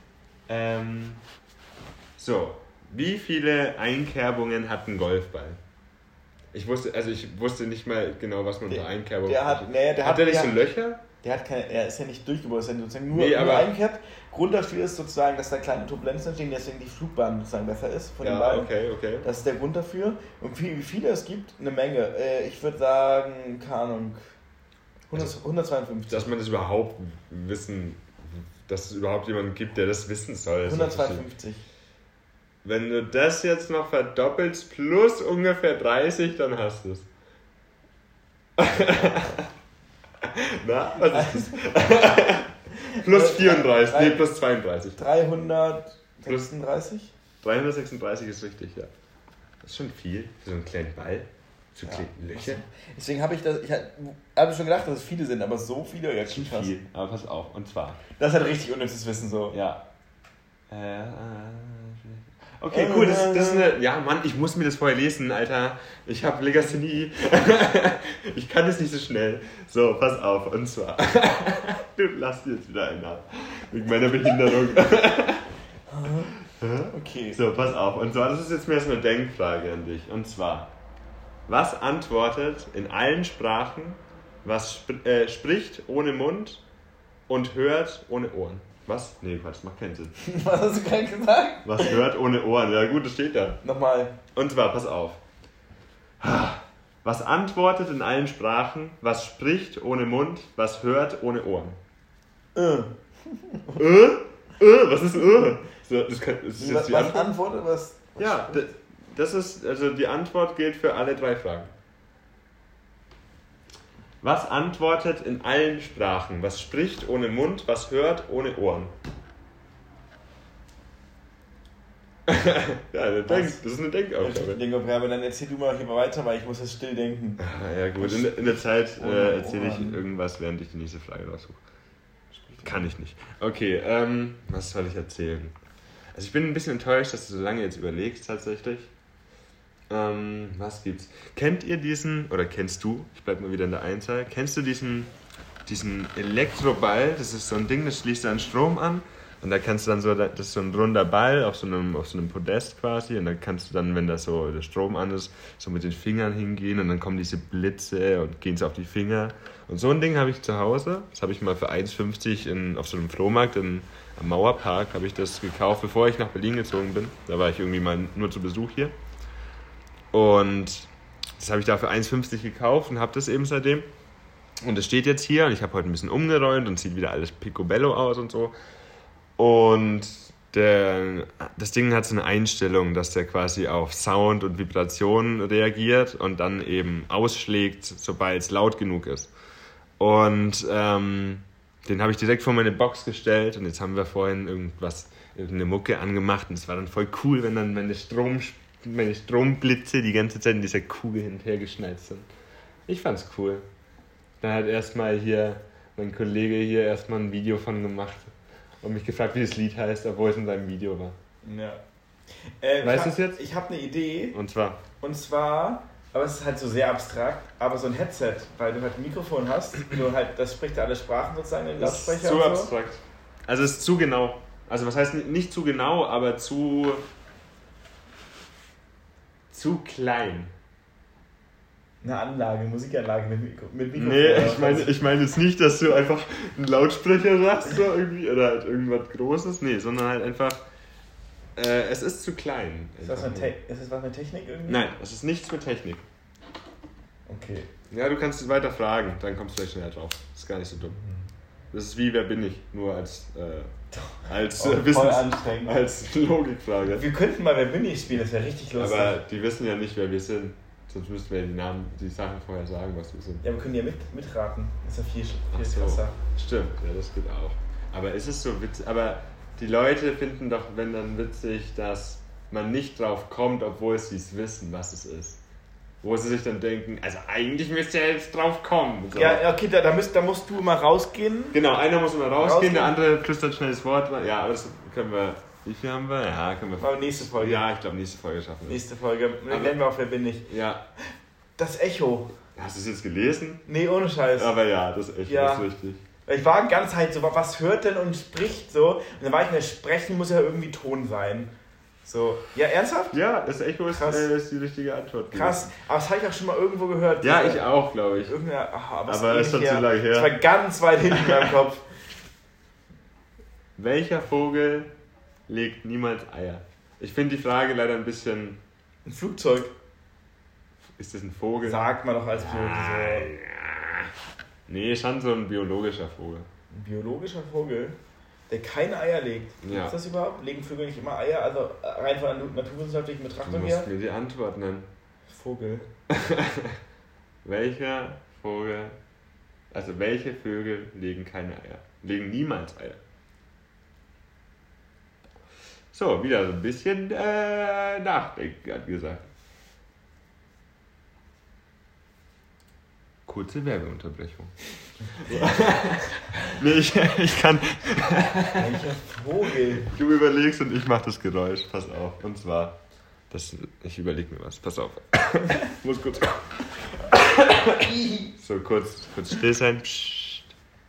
S2: Wie viele Einkerbungen hat ein Golfball? Ich wusste nicht mal genau, was man unter Einkerbung
S1: hat
S2: der nicht so Löcher?
S1: Er ist ja nicht durchgebohrt, er ist ja sozusagen nur eingekerbt. Grund dafür ist sozusagen, dass da kleine Turbulenzen entstehen, deswegen die Flugbahn sozusagen besser ist von den Ballen.
S2: Okay.
S1: Das ist der Grund dafür. Und wie viele es gibt, eine Menge. Ich würde sagen, keine Ahnung, 152.
S2: Dass man das überhaupt wissen, dass es überhaupt jemanden gibt, der das wissen soll.
S1: 152.
S2: Wenn du das jetzt noch verdoppelst plus ungefähr 30, dann hast du es. Na, was ist das? Plus 34, plus 32.
S1: 336?
S2: 336 ist richtig, ja. Das ist schon viel für so einen kleinen Ball. So kleine Löcher.
S1: Deswegen habe ich habe schon gedacht, dass es viele sind, aber so viele jetzt
S2: schon viel. Aber pass auf, und zwar.
S1: Das ist halt richtig unnützes Wissen so.
S2: Ja. Okay, cool, das ist eine... Ja, Mann, ich muss mir das vorher lesen, Alter. Ich habe Legasthenie. Ich kann das nicht so schnell. So, pass auf, und zwar... Du lass dir jetzt wieder einen ab. Wegen meiner Behinderung.
S1: Okay.
S2: So, pass auf. Und zwar, das ist jetzt mehr so eine Denkfrage an dich. Und zwar, was antwortet in allen Sprachen, was spricht ohne Mund und hört ohne Ohren? Was? Nee, Quatsch, das macht keinen Sinn.
S1: Was hast du gerade gesagt?
S2: Was hört ohne Ohren? Ja gut, das steht da.
S1: Nochmal.
S2: Und zwar, pass auf. Was antwortet in allen Sprachen, was spricht ohne Mund, was hört ohne Ohren? Was ist So, das ist jetzt die Antwort.
S1: Antwortet, was
S2: ja, das ist, also die Antwort gilt für alle 3 Fragen. Was antwortet in allen Sprachen? Was spricht ohne Mund? Was hört ohne Ohren? Ja, das ist eine Denkaufgabe.
S1: Dann erzähl du mal hier weiter, weil ich muss jetzt still denken.
S2: Ja gut, in der Zeit erzähle ich irgendwas, während ich die nächste Frage raussuche. Kann ich nicht. Okay, was soll ich erzählen? Also ich bin ein bisschen enttäuscht, dass du so lange jetzt überlegst tatsächlich. Was gibt's? Kennt ihr kennst du, ich bleib mal wieder in der Einzahl, kennst du diesen Elektroball? Das ist so ein Ding, das schließt an Strom an Und da kannst du dann so, das ist so ein runder Ball auf so einem Podest quasi. Und dann kannst du dann, wenn da so der Strom an ist, so mit den Fingern hingehen. Und dann kommen diese Blitze und gehen so auf die Finger. Und so ein Ding habe ich zu Hause. Das habe ich mal für 1,50 auf so einem Flohmarkt am Mauerpark habe ich das gekauft, bevor ich nach Berlin gezogen bin. Da war ich irgendwie mal nur zu Besuch hier. Und das habe ich da für 1,50 gekauft und habe das eben seitdem. Und es steht jetzt hier und ich habe heute ein bisschen umgeräumt und sieht wieder alles picobello aus und so. Und das Ding hat so eine Einstellung, dass der quasi auf Sound und Vibrationen reagiert und dann eben ausschlägt, sobald es laut genug ist. Und den habe ich direkt vor meine Box gestellt und jetzt haben wir vorhin irgendeine Mucke angemacht und es war dann voll cool, wenn dann meine Stromblitze die ganze Zeit in dieser Kugel hinterhergeschnallt sind. Ich fand's cool. Da hat erstmal hier mein Kollege hier erstmal ein Video von gemacht und mich gefragt, wie das Lied heißt, obwohl es in seinem Video war.
S1: Ja.
S2: Weißt du es jetzt?
S1: Ich habe eine Idee.
S2: Und zwar,
S1: aber es ist halt so sehr abstrakt, aber so ein Headset, weil du halt ein Mikrofon hast, das spricht ja alle Sprachen sozusagen in den Lautsprecher.
S2: Das ist zu abstrakt. Also es ist zu genau. Also was heißt nicht zu genau, aber zu klein.
S1: Eine Anlage, Musikanlage mit Mikrofon.
S2: Nee, ich meine jetzt nicht, dass du einfach einen Lautsprecher hast so irgendwie, oder halt irgendwas Großes. Nee, sondern halt einfach, es ist zu klein.
S1: Ist das was mit Technik irgendwie?
S2: Nein, es ist nichts mit Technik.
S1: Okay.
S2: Ja, du kannst es weiter fragen, dann kommst du vielleicht schneller drauf. Das ist gar nicht so dumm. Das ist wie, wer bin ich? Nur als Logikfrage.
S1: Wir könnten mal Wer bin ich spielen, das wäre richtig lustig.
S2: Aber die wissen ja nicht, wer wir sind. Sonst müssten wir die Sachen vorher sagen, was wir sind.
S1: Ja, wir können ja mitraten. Das ist ja viel
S2: so.
S1: krasser.
S2: Stimmt, ja, das geht auch. Aber ist es so witzig? Aber die Leute finden doch, wenn dann witzig, dass man nicht drauf kommt, obwohl sie es wissen, was es ist. Wo sie sich dann denken, also eigentlich müsst ihr jetzt drauf kommen. So.
S1: Ja, okay, da musst du mal rausgehen.
S2: Genau, einer muss immer rausgehen, der andere flüstert schnell das Wort. Ja, aber das können wir. Wie viel haben wir? Ja, können wir.
S1: Aber nächste Folge.
S2: Ja, ich glaube, nächste Folge schaffen wir.
S1: Nächste Folge. Nennen wir auch Wer bin ich.
S2: Ja.
S1: Das Echo.
S2: Hast du es jetzt gelesen?
S1: Nee, ohne Scheiß.
S2: Aber ja, das Echo ist richtig.
S1: Ich war die ganze Zeit so, was hört denn und spricht so? Und dann war ich mir, sprechen muss ja irgendwie Ton sein. So, ja, ernsthaft?
S2: Ja, das Echo ist die richtige Antwort.
S1: Krass, aber das habe ich auch schon mal irgendwo gehört.
S2: Ja, ich auch, glaube ich.
S1: Aber
S2: es ist schon zu lange her.
S1: Das war ganz weit hinten in meinem Kopf.
S2: Welcher Vogel legt niemals Eier? Ich finde die Frage leider ein bisschen...
S1: Ein Flugzeug.
S2: Ist das ein Vogel?
S1: Sagt man doch als Vogel so.
S2: Nee, schon so ein biologischer Vogel.
S1: Ein biologischer Vogel, der keine Eier legt.
S2: Ja.
S1: Ist das überhaupt? Legen Vögel nicht immer Eier? Also rein von der naturwissenschaftlichen Betrachtung her?
S2: Du musst mir die Antwort nennen.
S1: Vogel.
S2: Welche Vögel legen keine Eier? Legen niemals Eier. So, wieder so ein bisschen nachdenken, hat gesagt. Kurze Werbeunterbrechung. Nee, ich kann...
S1: Welcher Vogel?
S2: Du überlegst und ich mach das Geräusch. Pass auf. Und zwar... ich überlege mir was. Pass auf. Muss kurz... So, kurz still sein. Psst.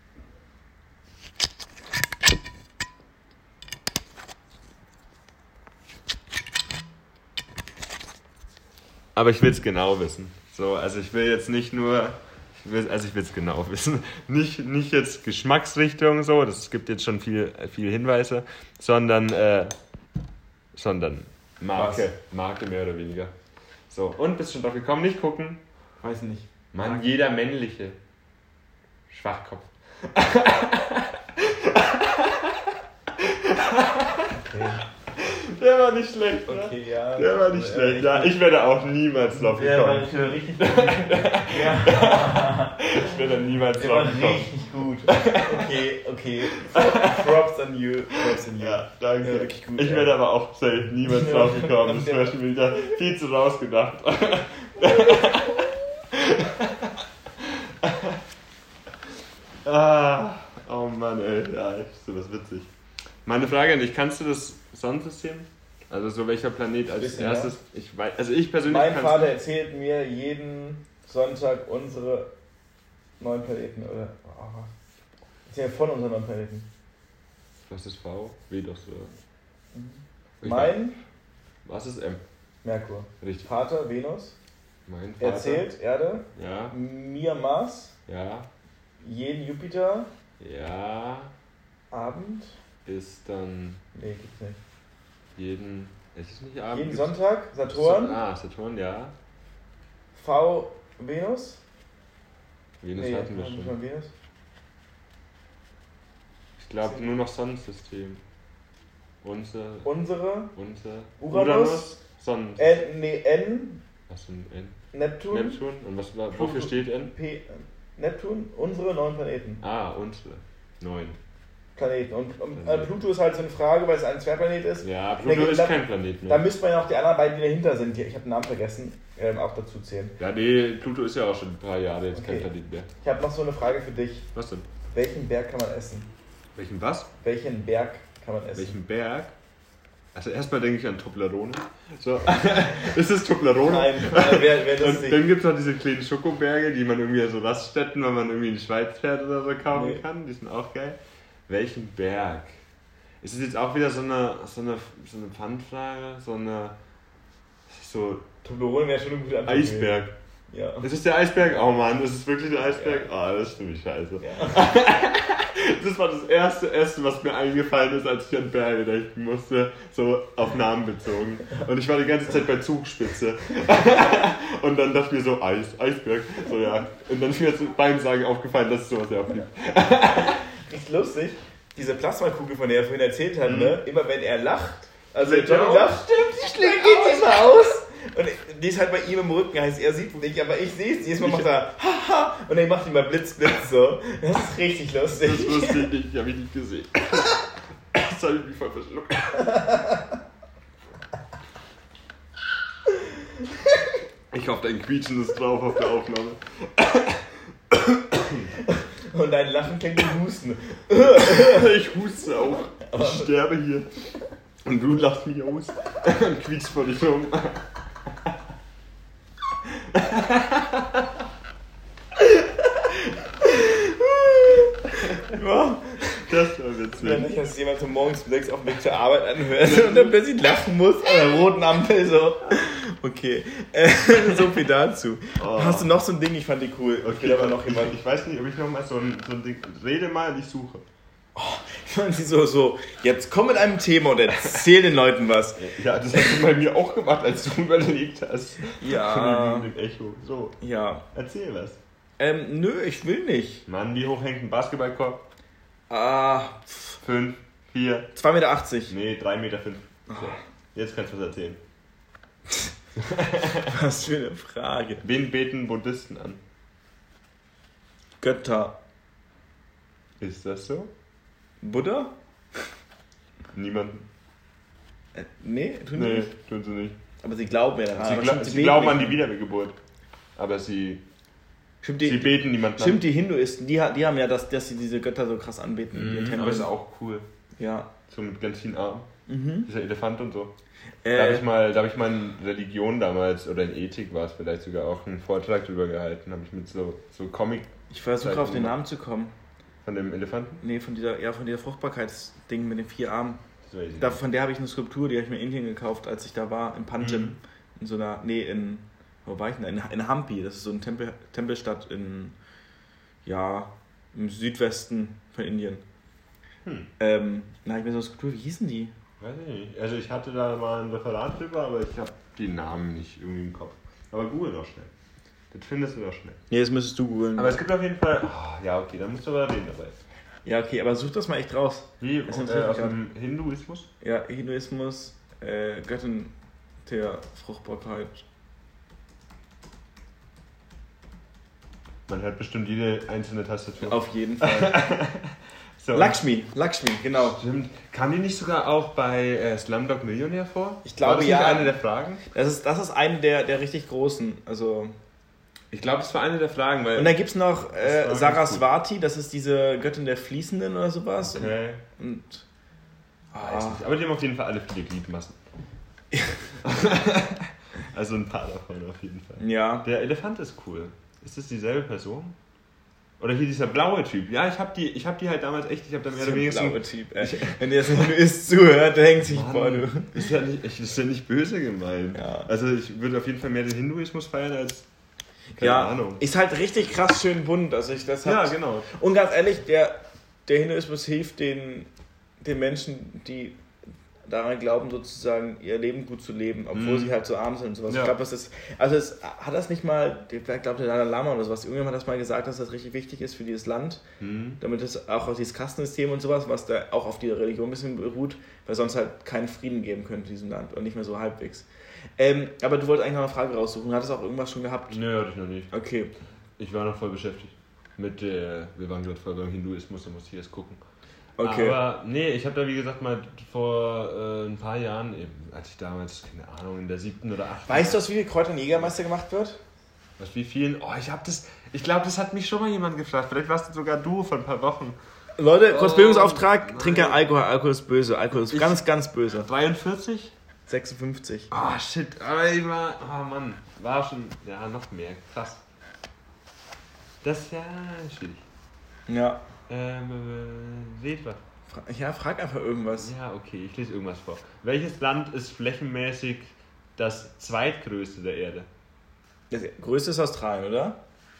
S2: Aber ich will es genau wissen. So, also ich will jetzt nicht nur... ich will es genau wissen. Nicht jetzt Geschmacksrichtung so, das gibt jetzt schon viel Hinweise, sondern Marke. Was? Marke mehr oder weniger. So, und bist schon drauf gekommen? Nicht gucken.
S1: Weiß nicht.
S2: Mann, jeder männliche Schwachkopf.
S1: Okay.
S2: Der war nicht schlecht, oder?
S1: Okay, ja.
S2: Der war nicht schlecht. Ja, ich werde auch niemals drauf gekommen.
S1: Der war richtig gut. Ja.
S2: Ich werde niemals
S1: Der
S2: drauf
S1: war
S2: gekommen.
S1: richtig gut. Okay. Props an you.
S2: Ja, danke.
S1: Ja, wirklich gut,
S2: ich werde aber auch safe niemals drauf gekommen. Das wäre schon wieder viel zu rausgedacht. Oh Mann, ey. Ja, ist sowas witzig. Meine Frage an dich, kannst du das Sonnensystem? Also so welcher Planet als
S1: bisschen,
S2: erstes?
S1: Ja.
S2: Ich weiß, also ich persönlich
S1: mein Vater erzählt mir jeden Sonntag unsere 9 Planeten, oder? Erzähl von unseren 9 Planeten.
S2: Was ist V? Venus, oder?
S1: Mein
S2: Was ist M?
S1: Merkur.
S2: Richtig.
S1: Vater Venus.
S2: Mein Vater.
S1: Erzählt Erde.
S2: Ja.
S1: Mir Mars.
S2: Ja.
S1: Jeden Jupiter.
S2: Ja.
S1: Abend.
S2: Ist dann
S1: Nee, gibt's nicht.
S2: jeden. Ist es nicht Abend?
S1: Jeden Sonntag. Saturn.
S2: Saturn, ja.
S1: V Venus.
S2: Venus hatten wir schon.
S1: Venus.
S2: Ich glaube nur noch Sonnensystem. Unsere.
S1: Uranus.
S2: Sonnen.
S1: N.
S2: Was denn N?
S1: Neptun.
S2: Und wofür steht N?
S1: Neptun. Unsere 9 Planeten.
S2: Unsere 9.
S1: Planeten. Und Pluto ist halt so eine Frage, weil es ein Zwergplanet ist.
S2: Ja, Pluto ist kein Planet mehr.
S1: Da müsste man ja auch die anderen beiden, die dahinter sind, ich habe den Namen vergessen, auch dazu zählen.
S2: Ja, nee, Pluto ist ja auch schon ein paar Jahre jetzt kein Planet mehr.
S1: Ich habe noch so eine Frage für dich.
S2: Was denn?
S1: Welchen Berg kann man essen?
S2: Welchen was?
S1: Welchen Berg kann man essen?
S2: Welchen Berg? Also erstmal denke ich an Toblerone. So. Ist es Toblerone?
S1: Nein, wer das
S2: Und
S1: nicht.
S2: dann gibt es noch diese kleinen Schokoberge, die man irgendwie so Raststätten, wenn man irgendwie in die Schweiz fährt oder so kaufen kann. Die sind auch geil. Welchen Berg? Ist es jetzt auch wieder so eine Pfandfrage?
S1: Toblerone wäre schon eine gute Antwort.
S2: Eisberg.
S1: Ja.
S2: Ist es der Eisberg? Oh Mann, ist es wirklich der Eisberg?
S1: Ja.
S2: Das ist ziemlich scheiße.
S1: Ja.
S2: Das war das erste, was mir eingefallen ist, als ich an Berge denken musste, so auf Namen bezogen. Und ich war die ganze Zeit bei Zugspitze. Und dann dachte ich mir so, Eisberg. So, ja. Und dann ist mir jetzt beim Sagen aufgefallen, dass es sowas ja auch gibt.
S1: Richtig lustig, diese Plasmakugel, von der er vorhin erzählt hat, ne? Immer wenn er lacht, also
S2: Sieht
S1: Johnny
S2: ja
S1: lacht, stimmt, die geht immer aus. Und die ist halt bei ihm im Rücken, heißt er sieht nicht, aber ich sehe es. Jedes Mal macht er haha und dann macht ihn mal Blitz so. Das ist richtig lustig.
S2: Das wusste ich nicht, habe ich nicht gesehen. Das habe ich mich voll verschluckt. Ich hoffe, dein Quietschen ist drauf auf der Aufnahme.
S1: Und dein Lachen klingt wie Husten.
S2: Ich huste auch. Ich sterbe hier. Und du lachst mich aus und quietschst vor dich rum.
S1: Ja.
S2: Das war witzig.
S1: Wenn nicht, dass jemand so morgens um 6 auf dem Weg zur Arbeit anhört und dann plötzlich lachen muss an der roten Ampel so. Okay, so viel dazu.
S2: Oh.
S1: Hast du noch so ein Ding? Ich fand die cool.
S2: Okay, aber noch jemand. Ich weiß nicht, ob ich noch mal so ein Ding. Rede mal und ich suche.
S1: Ich fand sie so, jetzt komm mit einem Thema und erzähl den Leuten was.
S2: Ja, das hast du bei mir auch gemacht, als du überlegt hast.
S1: Ja.
S2: Mit dem Echo. So.
S1: Ja.
S2: Erzähl was.
S1: Nö, ich will nicht.
S2: Mann, wie hoch hängt ein Basketballkorb?
S1: 5,
S2: 4.
S1: 2,80 Meter.
S2: Nee, 3,5 Meter. So. Jetzt kannst du was erzählen.
S1: Was für eine Frage.
S2: Wen beten Buddhisten an?
S1: Götter.
S2: Ist das so?
S1: Buddha?
S2: Niemanden.
S1: Nee, tun die
S2: Nee,
S1: nicht.
S2: tun sie nicht.
S1: Aber sie glauben ja daran.
S2: Sie glauben an die Wiedergeburt. Aber sie beten niemanden an.
S1: Stimmt, die Hinduisten, die haben ja dass sie diese Götter so krass anbeten in ihren Tempeln.
S2: Aber ist auch cool.
S1: Ja.
S2: So mit ganz vielen Armen.
S1: Mhm.
S2: Dieser Elefant und so. Da habe ich mal in Religion damals, oder in Ethik war es vielleicht sogar auch, einen Vortrag drüber gehalten. Habe ich mit so Comic.
S1: Ich versuche auf den Namen zu kommen.
S2: Von dem Elefanten?
S1: Nee, von dieser Fruchtbarkeitsding mit den 4 Armen. Von der habe ich eine Skulptur, die habe ich mir in Indien gekauft, als ich da war, in Panjim. In so einer, wo war ich denn? In Hampi, das ist so eine Tempelstadt im Südwesten von Indien. Da habe ich mir so eine Skulptur, wie hießen die?
S2: Weiß ich nicht. Also ich hatte da mal ein Referat drüber, aber ich habe die Namen nicht irgendwie im Kopf. Aber google doch schnell. Das findest du doch schnell.
S1: Nee, das müsstest du googeln.
S2: Aber es gibt auf jeden Fall... Oh, ja, okay, dann musst du aber reden dabei.
S1: Ja, okay, aber such das mal echt raus.
S2: Wie? Aus dem Hinduismus?
S1: Ja, Hinduismus, Göttin der Fruchtbarkeit.
S2: Man hört bestimmt jede einzelne Tastatur.
S1: Auf jeden Fall.
S2: So.
S1: Lakshmi, genau.
S2: Stimmt. Kam die nicht sogar auch bei Slumdog Millionär vor?
S1: Ich glaube,
S2: war das
S1: ja.
S2: nicht eine der Fragen?
S1: Das ist eine der richtig großen. Also.
S2: Ich glaube, das war eine der Fragen. Weil
S1: und dann gibt es noch Saraswati, das ist diese Göttin der Fließenden oder sowas.
S2: Okay.
S1: Und
S2: weiß nicht. Aber die haben auf jeden Fall alle viele Gliedmassen. Also ein paar davon auf jeden Fall.
S1: Ja.
S2: Der Elefant ist cool. Ist das dieselbe Person? Oder hier dieser blaue Typ. Ja, ich hab die halt damals echt, ich habe da mehr oder weniger so...
S1: blaue Typ, ey. Wenn der so ist zuhört, der denkt sich, boah, du...
S2: Ist ja nicht böse gemeint. Ja. Also ich würde auf jeden Fall mehr den Hinduismus feiern als... Keine Ahnung.
S1: Ist halt richtig krass schön bunt. Also
S2: ja, genau.
S1: Und ganz ehrlich, der Hinduismus hilft den Menschen, die daran glauben, sozusagen ihr Leben gut zu leben, obwohl sie halt so arm sind und sowas. Ja. Ich glaube, das ist, hat das nicht mal, ich glaube, der Dalai Lama oder sowas, irgendjemand hat das mal gesagt, dass das richtig wichtig ist für dieses Land, damit es auch auf dieses Kastensystem und sowas, was da auch auf die Religion ein bisschen beruht, weil sonst halt keinen Frieden geben könnte in diesem Land und nicht mehr so halbwegs. Aber du wolltest eigentlich noch eine Frage raussuchen, hattest du auch irgendwas schon gehabt?
S2: Nö, hatte ich noch nicht.
S1: Okay.
S2: Ich war noch voll beschäftigt mit wir waren gerade voll beim Hinduismus, da musste ich jetzt gucken.
S1: Okay.
S2: Aber nee, ich habe da wie gesagt mal vor ein paar Jahren, als ich damals, keine Ahnung, in der 7. oder 8.
S1: Weißt du, aus wie viel Kräutern Jägermeister gemacht wird?
S2: Was, wie vielen? Oh, ich glaube, das hat mich schon mal jemand gefragt. Vielleicht warst du sogar du vor ein paar Wochen.
S1: Leute, kurz Bildungsauftrag, trink kein Alkohol. Alkohol ist böse. Alkohol ist ganz, ganz böse.
S2: 43?
S1: 56.
S2: Oh shit, aber ich war, Mann, war schon, ja, noch mehr. Krass. Das ist ja schwierig.
S1: Ja.
S2: Red was.
S1: Ja, frag einfach irgendwas.
S2: Ja, okay, ich lese irgendwas vor. Welches Land ist flächenmäßig das zweitgrößte der Erde?
S1: Das größte ist Australien, oder?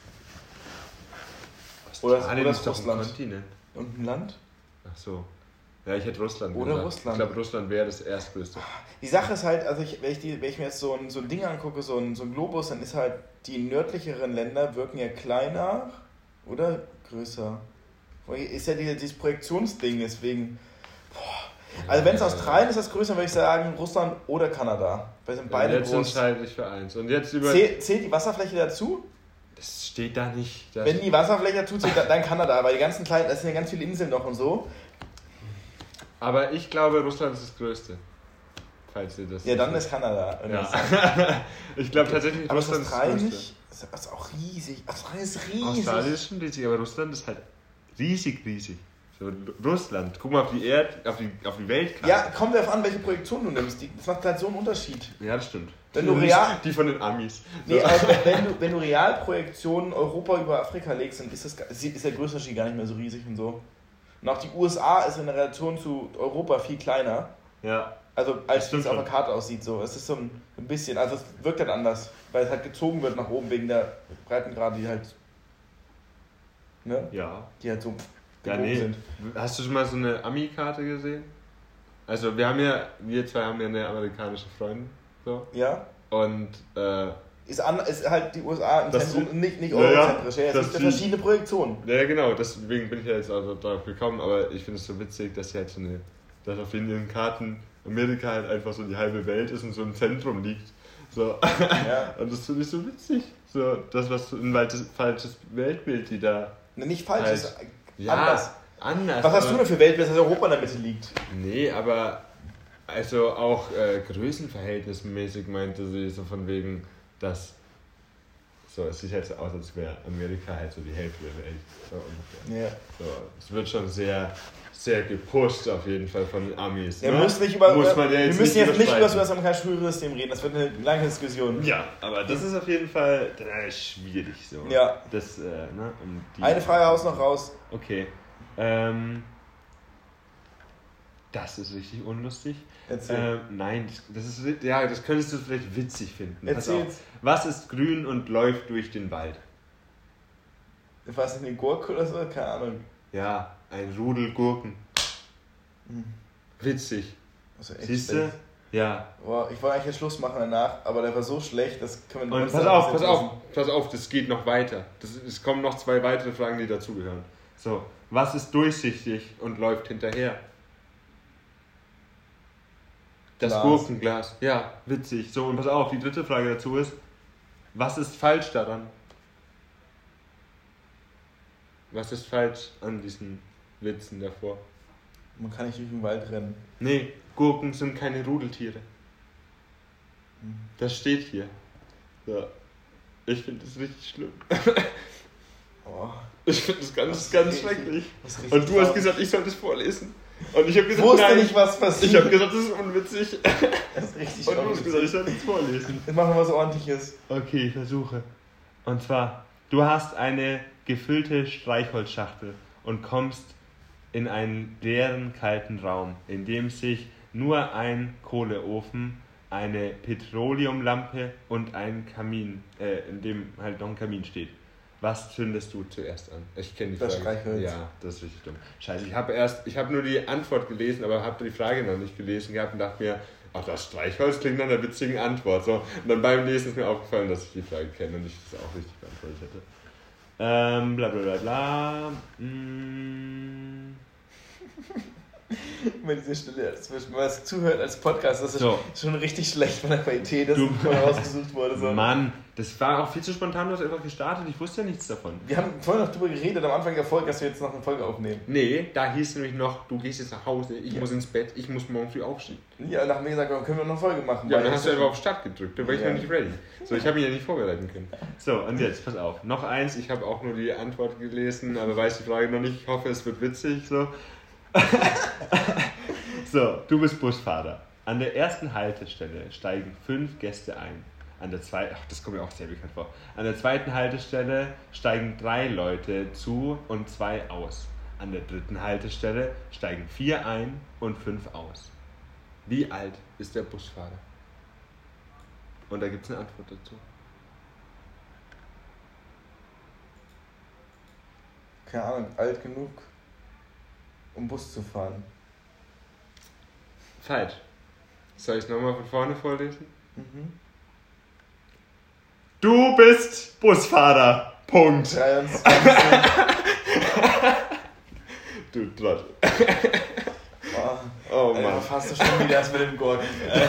S2: Australien
S1: oder
S2: ist doch ein Kontinent.
S1: Und ein Land?
S2: Ach so. Ja, ich hätte Russland
S1: oder
S2: gesagt.
S1: Russland.
S2: Ich glaube, Russland wäre das erstgrößte.
S1: Die Sache ist halt, also wenn ich mir jetzt so ein Ding angucke, so ein Globus, dann ist halt, die nördlicheren Länder wirken ja kleiner oder größer. Ist ja dieses Projektionsding, deswegen. Also wenn es Australien ist, das größer, würde ich sagen Russland oder Kanada. Weil sind beide
S2: groß. Jetzt entscheide ich für eins. Und jetzt
S1: zählt die Wasserfläche dazu?
S2: Das steht da nicht.
S1: Wenn die Wasserfläche dazu zählt, dann Kanada, weil die ganzen kleinen, das sind ja ganz viele Inseln noch und so.
S2: Aber ich glaube, Russland ist das größte. Falls ihr das.
S1: Ja, dann ist Kanada.
S2: Ja. Ich glaube tatsächlich,
S1: aber Russland ist Australien nicht. Das ist auch riesig. Australien ist riesig.
S2: Australien ist schon riesig, aber Russland ist halt riesig. So, Russland, guck mal auf die Weltkarte.
S1: Ja, kommt darauf an, welche Projektion du nimmst. Das macht halt so einen Unterschied.
S2: Ja, das stimmt.
S1: Wenn du real,
S2: die von den Amis.
S1: Nee, also wenn du Realprojektionen Europa über Afrika legst, dann ist der größte Unterschied gar nicht mehr so riesig und so. Und auch die USA ist in der Relation zu Europa viel kleiner.
S2: Ja.
S1: Also als es auf der Karte aussieht. So. Es ist so ein bisschen, also es wirkt halt anders, weil es halt gezogen wird nach oben wegen der Breitengrade, die halt, ne?
S2: Ja.
S1: Die halt so
S2: sind. Hast du schon mal so eine Ami-Karte gesehen? Also wir zwei haben ja eine amerikanische Freundin. So.
S1: Ja.
S2: Und
S1: ist halt die USA im Zentrum nicht eurozentrisch. Ja, es gibt ja verschiedene Projektionen.
S2: Ja, genau, deswegen bin ich ja jetzt also darauf gekommen, aber ich finde es so witzig, dass halt dass auf den Karten Amerika halt einfach so die halbe Welt ist und so im Zentrum liegt. So. Ja. Und das finde ich so witzig. So, das was ein falsches Weltbild, die da.
S1: Nicht falsch,
S2: halt,
S1: ist
S2: anders.
S1: Was hast du denn für Weltbild, dass Europa in der Mitte liegt?
S2: Nee, aber also auch größenverhältnismäßig meinte sie so von wegen, dass so, es sieht halt so aus, als wäre Amerika halt so die Hälfte der Welt. So ungefähr.
S1: Ja.
S2: So, es wird schon sehr, sehr gepusht auf jeden Fall von den Amis.
S1: Ja,
S2: ne?
S1: wir müssen jetzt nicht über das amerikanische Schulsystem reden, das wird eine lange Diskussion.
S2: Ja, aber das ist auf jeden Fall schwierig so.
S1: Ja.
S2: Das,
S1: eine Frage haust noch raus.
S2: Okay. Das ist richtig unlustig.
S1: Erzähl.
S2: Nein, das könntest du vielleicht witzig finden.
S1: Erzähl's.
S2: Was ist grün und läuft durch den Wald?
S1: Was ist eine Gurke oder so? Keine Ahnung.
S2: Ja, ein Rudel Gurken. Witzig.
S1: Also
S2: siehst du? Ja.
S1: Boah, ich wollte eigentlich jetzt Schluss machen danach, aber der war so schlecht, das können wir
S2: nicht. Und pass auf, das geht noch weiter. Es kommen noch 2 weitere Fragen, die dazugehören. So, was ist durchsichtig und läuft hinterher? Das
S1: Glas.
S2: Gurkenglas. Ja, witzig. So, und pass auf, die dritte Frage dazu ist, was ist falsch daran? Was ist falsch an diesen Witzen davor?
S1: Man kann nicht durch den Wald rennen.
S2: Nee, Gurken sind keine Rudeltiere. Das steht hier. So. Ich finde das richtig schlimm.
S1: Oh.
S2: Ich finde das ganz schrecklich. Und du hast gesagt, ich sollte es vorlesen. Und ich habe gesagt,
S1: wusste nicht, was passiert.
S2: Ich habe gesagt, das ist unwitzig.
S1: Das ist richtig
S2: Und du hast gesagt, ich soll es vorlesen.
S1: Jetzt machen wir was Ordentliches.
S2: Okay, ich versuche. Und zwar, du hast eine gefüllte Streichholzschachtel und kommst in einen leeren, kalten Raum, in dem sich nur ein Kohleofen, eine Petroleumlampe und ein Kamin, in dem halt noch ein Kamin steht. Was zündest du zuerst an? Ich kenne die Frage.
S3: Das Streichholz.
S2: Ja, das ist richtig dumm. Scheiße, ich habe nur die Antwort gelesen, aber habe die Frage noch nicht gelesen gehabt und dachte mir, ach, das Streichholz klingt nach einer witzigen Antwort. So. Und dann beim Lesen ist mir aufgefallen, dass ich die Frage kenne und ich das auch richtig beantwortet hätte. Bla bla bla bla.
S3: Immer diese Stille dazwischen, wenn man es zuhört als Podcast, das ist
S2: So.
S3: schon richtig schlecht von der Qualität, dass
S2: Du-
S3: es vorher rausgesucht wurde. So.
S2: Mann, das war auch viel zu spontan, du hast einfach gestartet, ich wusste ja nichts davon.
S3: Wir haben vorhin noch drüber geredet am Anfang der Folge, dass wir jetzt noch eine Folge aufnehmen.
S2: Nee, da hieß nämlich noch, du gehst jetzt nach Hause, ich muss ins Bett, ich muss morgen früh aufstehen.
S3: Ja, nach mir gesagt, können wir noch eine Folge machen.
S2: Ja,
S3: weil
S2: dann hast du
S3: das-
S2: einfach auf Start gedrückt, da war ich
S3: Ja.
S2: noch nicht ready. So, ich habe mich ja nicht vorbereiten können. So, und jetzt, pass auf, noch eins, ich habe auch nur die Antwort gelesen, aber weiß die Frage noch nicht, ich hoffe, es wird witzig, so. So, du bist Busfahrer. An der ersten Haltestelle steigen 5 Gäste ein. An der zweiten, ach, das kommt mir auch sehr bekannt vor. An der zweiten Haltestelle steigen 3 Leute zu und 2 aus. An der dritten Haltestelle steigen 4 ein und 5 aus. Wie alt ist der Busfahrer? Und da gibt es eine Antwort dazu.
S3: Keine Ahnung, alt genug, um Bus zu fahren.
S2: Falsch. Soll ich es nochmal von vorne vorlesen? Du bist Busfahrer. Punkt.
S3: 23.
S2: Du Trottel.
S3: Oh
S2: Mann.
S3: fast so schlimm wie das mit dem Gurken.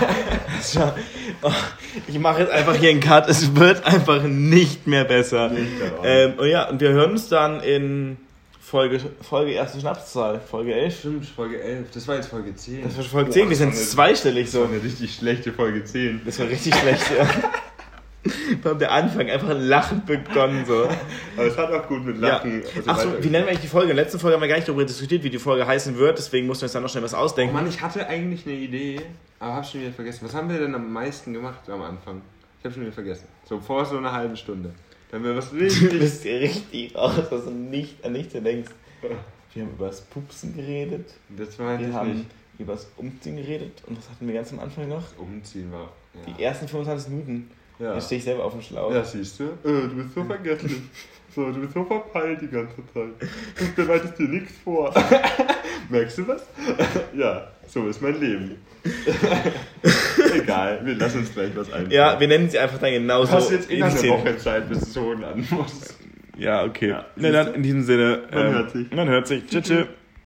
S1: Ich mache jetzt einfach hier einen Cut. Es wird einfach nicht mehr besser.
S2: Nicht at all.
S1: Und ja, und wir hören uns dann in Folge erste Schnapszahl, Folge 11.
S2: Stimmt, Folge 11. Das war jetzt Folge 10.
S1: Das war Folge 10, wir sind zweistellig
S2: Das war
S1: so.
S2: eine richtig schlechte Folge 10.
S1: Das war richtig schlecht, ja. Beim der Anfang einfach lachend begonnen so.
S2: Aber es hat auch gut mit Lachen.
S1: Ja.
S2: und so
S1: Achso,
S2: weiter.
S1: wie nennen wir eigentlich die Folge? In der letzten Folge haben wir gar nicht darüber diskutiert, wie die Folge heißen wird, deswegen mussten wir uns dann noch schnell was
S2: Oh
S1: ausdenken.
S2: Mann, ich hatte eigentlich eine Idee, aber hab schon wieder vergessen. Was haben wir denn am meisten gemacht am Anfang? Ich hab schon wieder vergessen. So vor so einer halben Stunde. Dann haben wir was
S1: Du
S2: richtig...
S1: bist richtig raus, dass du nicht an nichts denkst. Wir haben über das Pupsen geredet,
S2: Das meinte
S1: wir
S2: ich
S1: haben
S2: nicht.
S1: über das Umziehen geredet und was hatten wir ganz am Anfang noch?
S2: Umziehen war...
S1: Die ersten 25 Minuten.
S2: Ja.
S1: Jetzt stehe ich selber auf dem Schlauch.
S2: Ja, siehst du? Du bist so vergesslich. So, du bist so verpeilt die ganze Zeit. Du bereitest dir nichts vor. Merkst du was? Ja, so ist mein Leben. Egal, wir lassen uns gleich was einfallen.
S1: Ja, wir nennen sie einfach dann genauso.
S2: Du hast jetzt
S1: in
S2: noch
S1: die
S2: eine
S1: Szene.
S2: Woche Zeit, bis es hochladen muss.
S1: Ja, okay.
S2: Ja,
S1: Na dann, in diesem Sinne.
S2: Man hört sich.
S1: Man hört sich. Tschüss. Tschüss.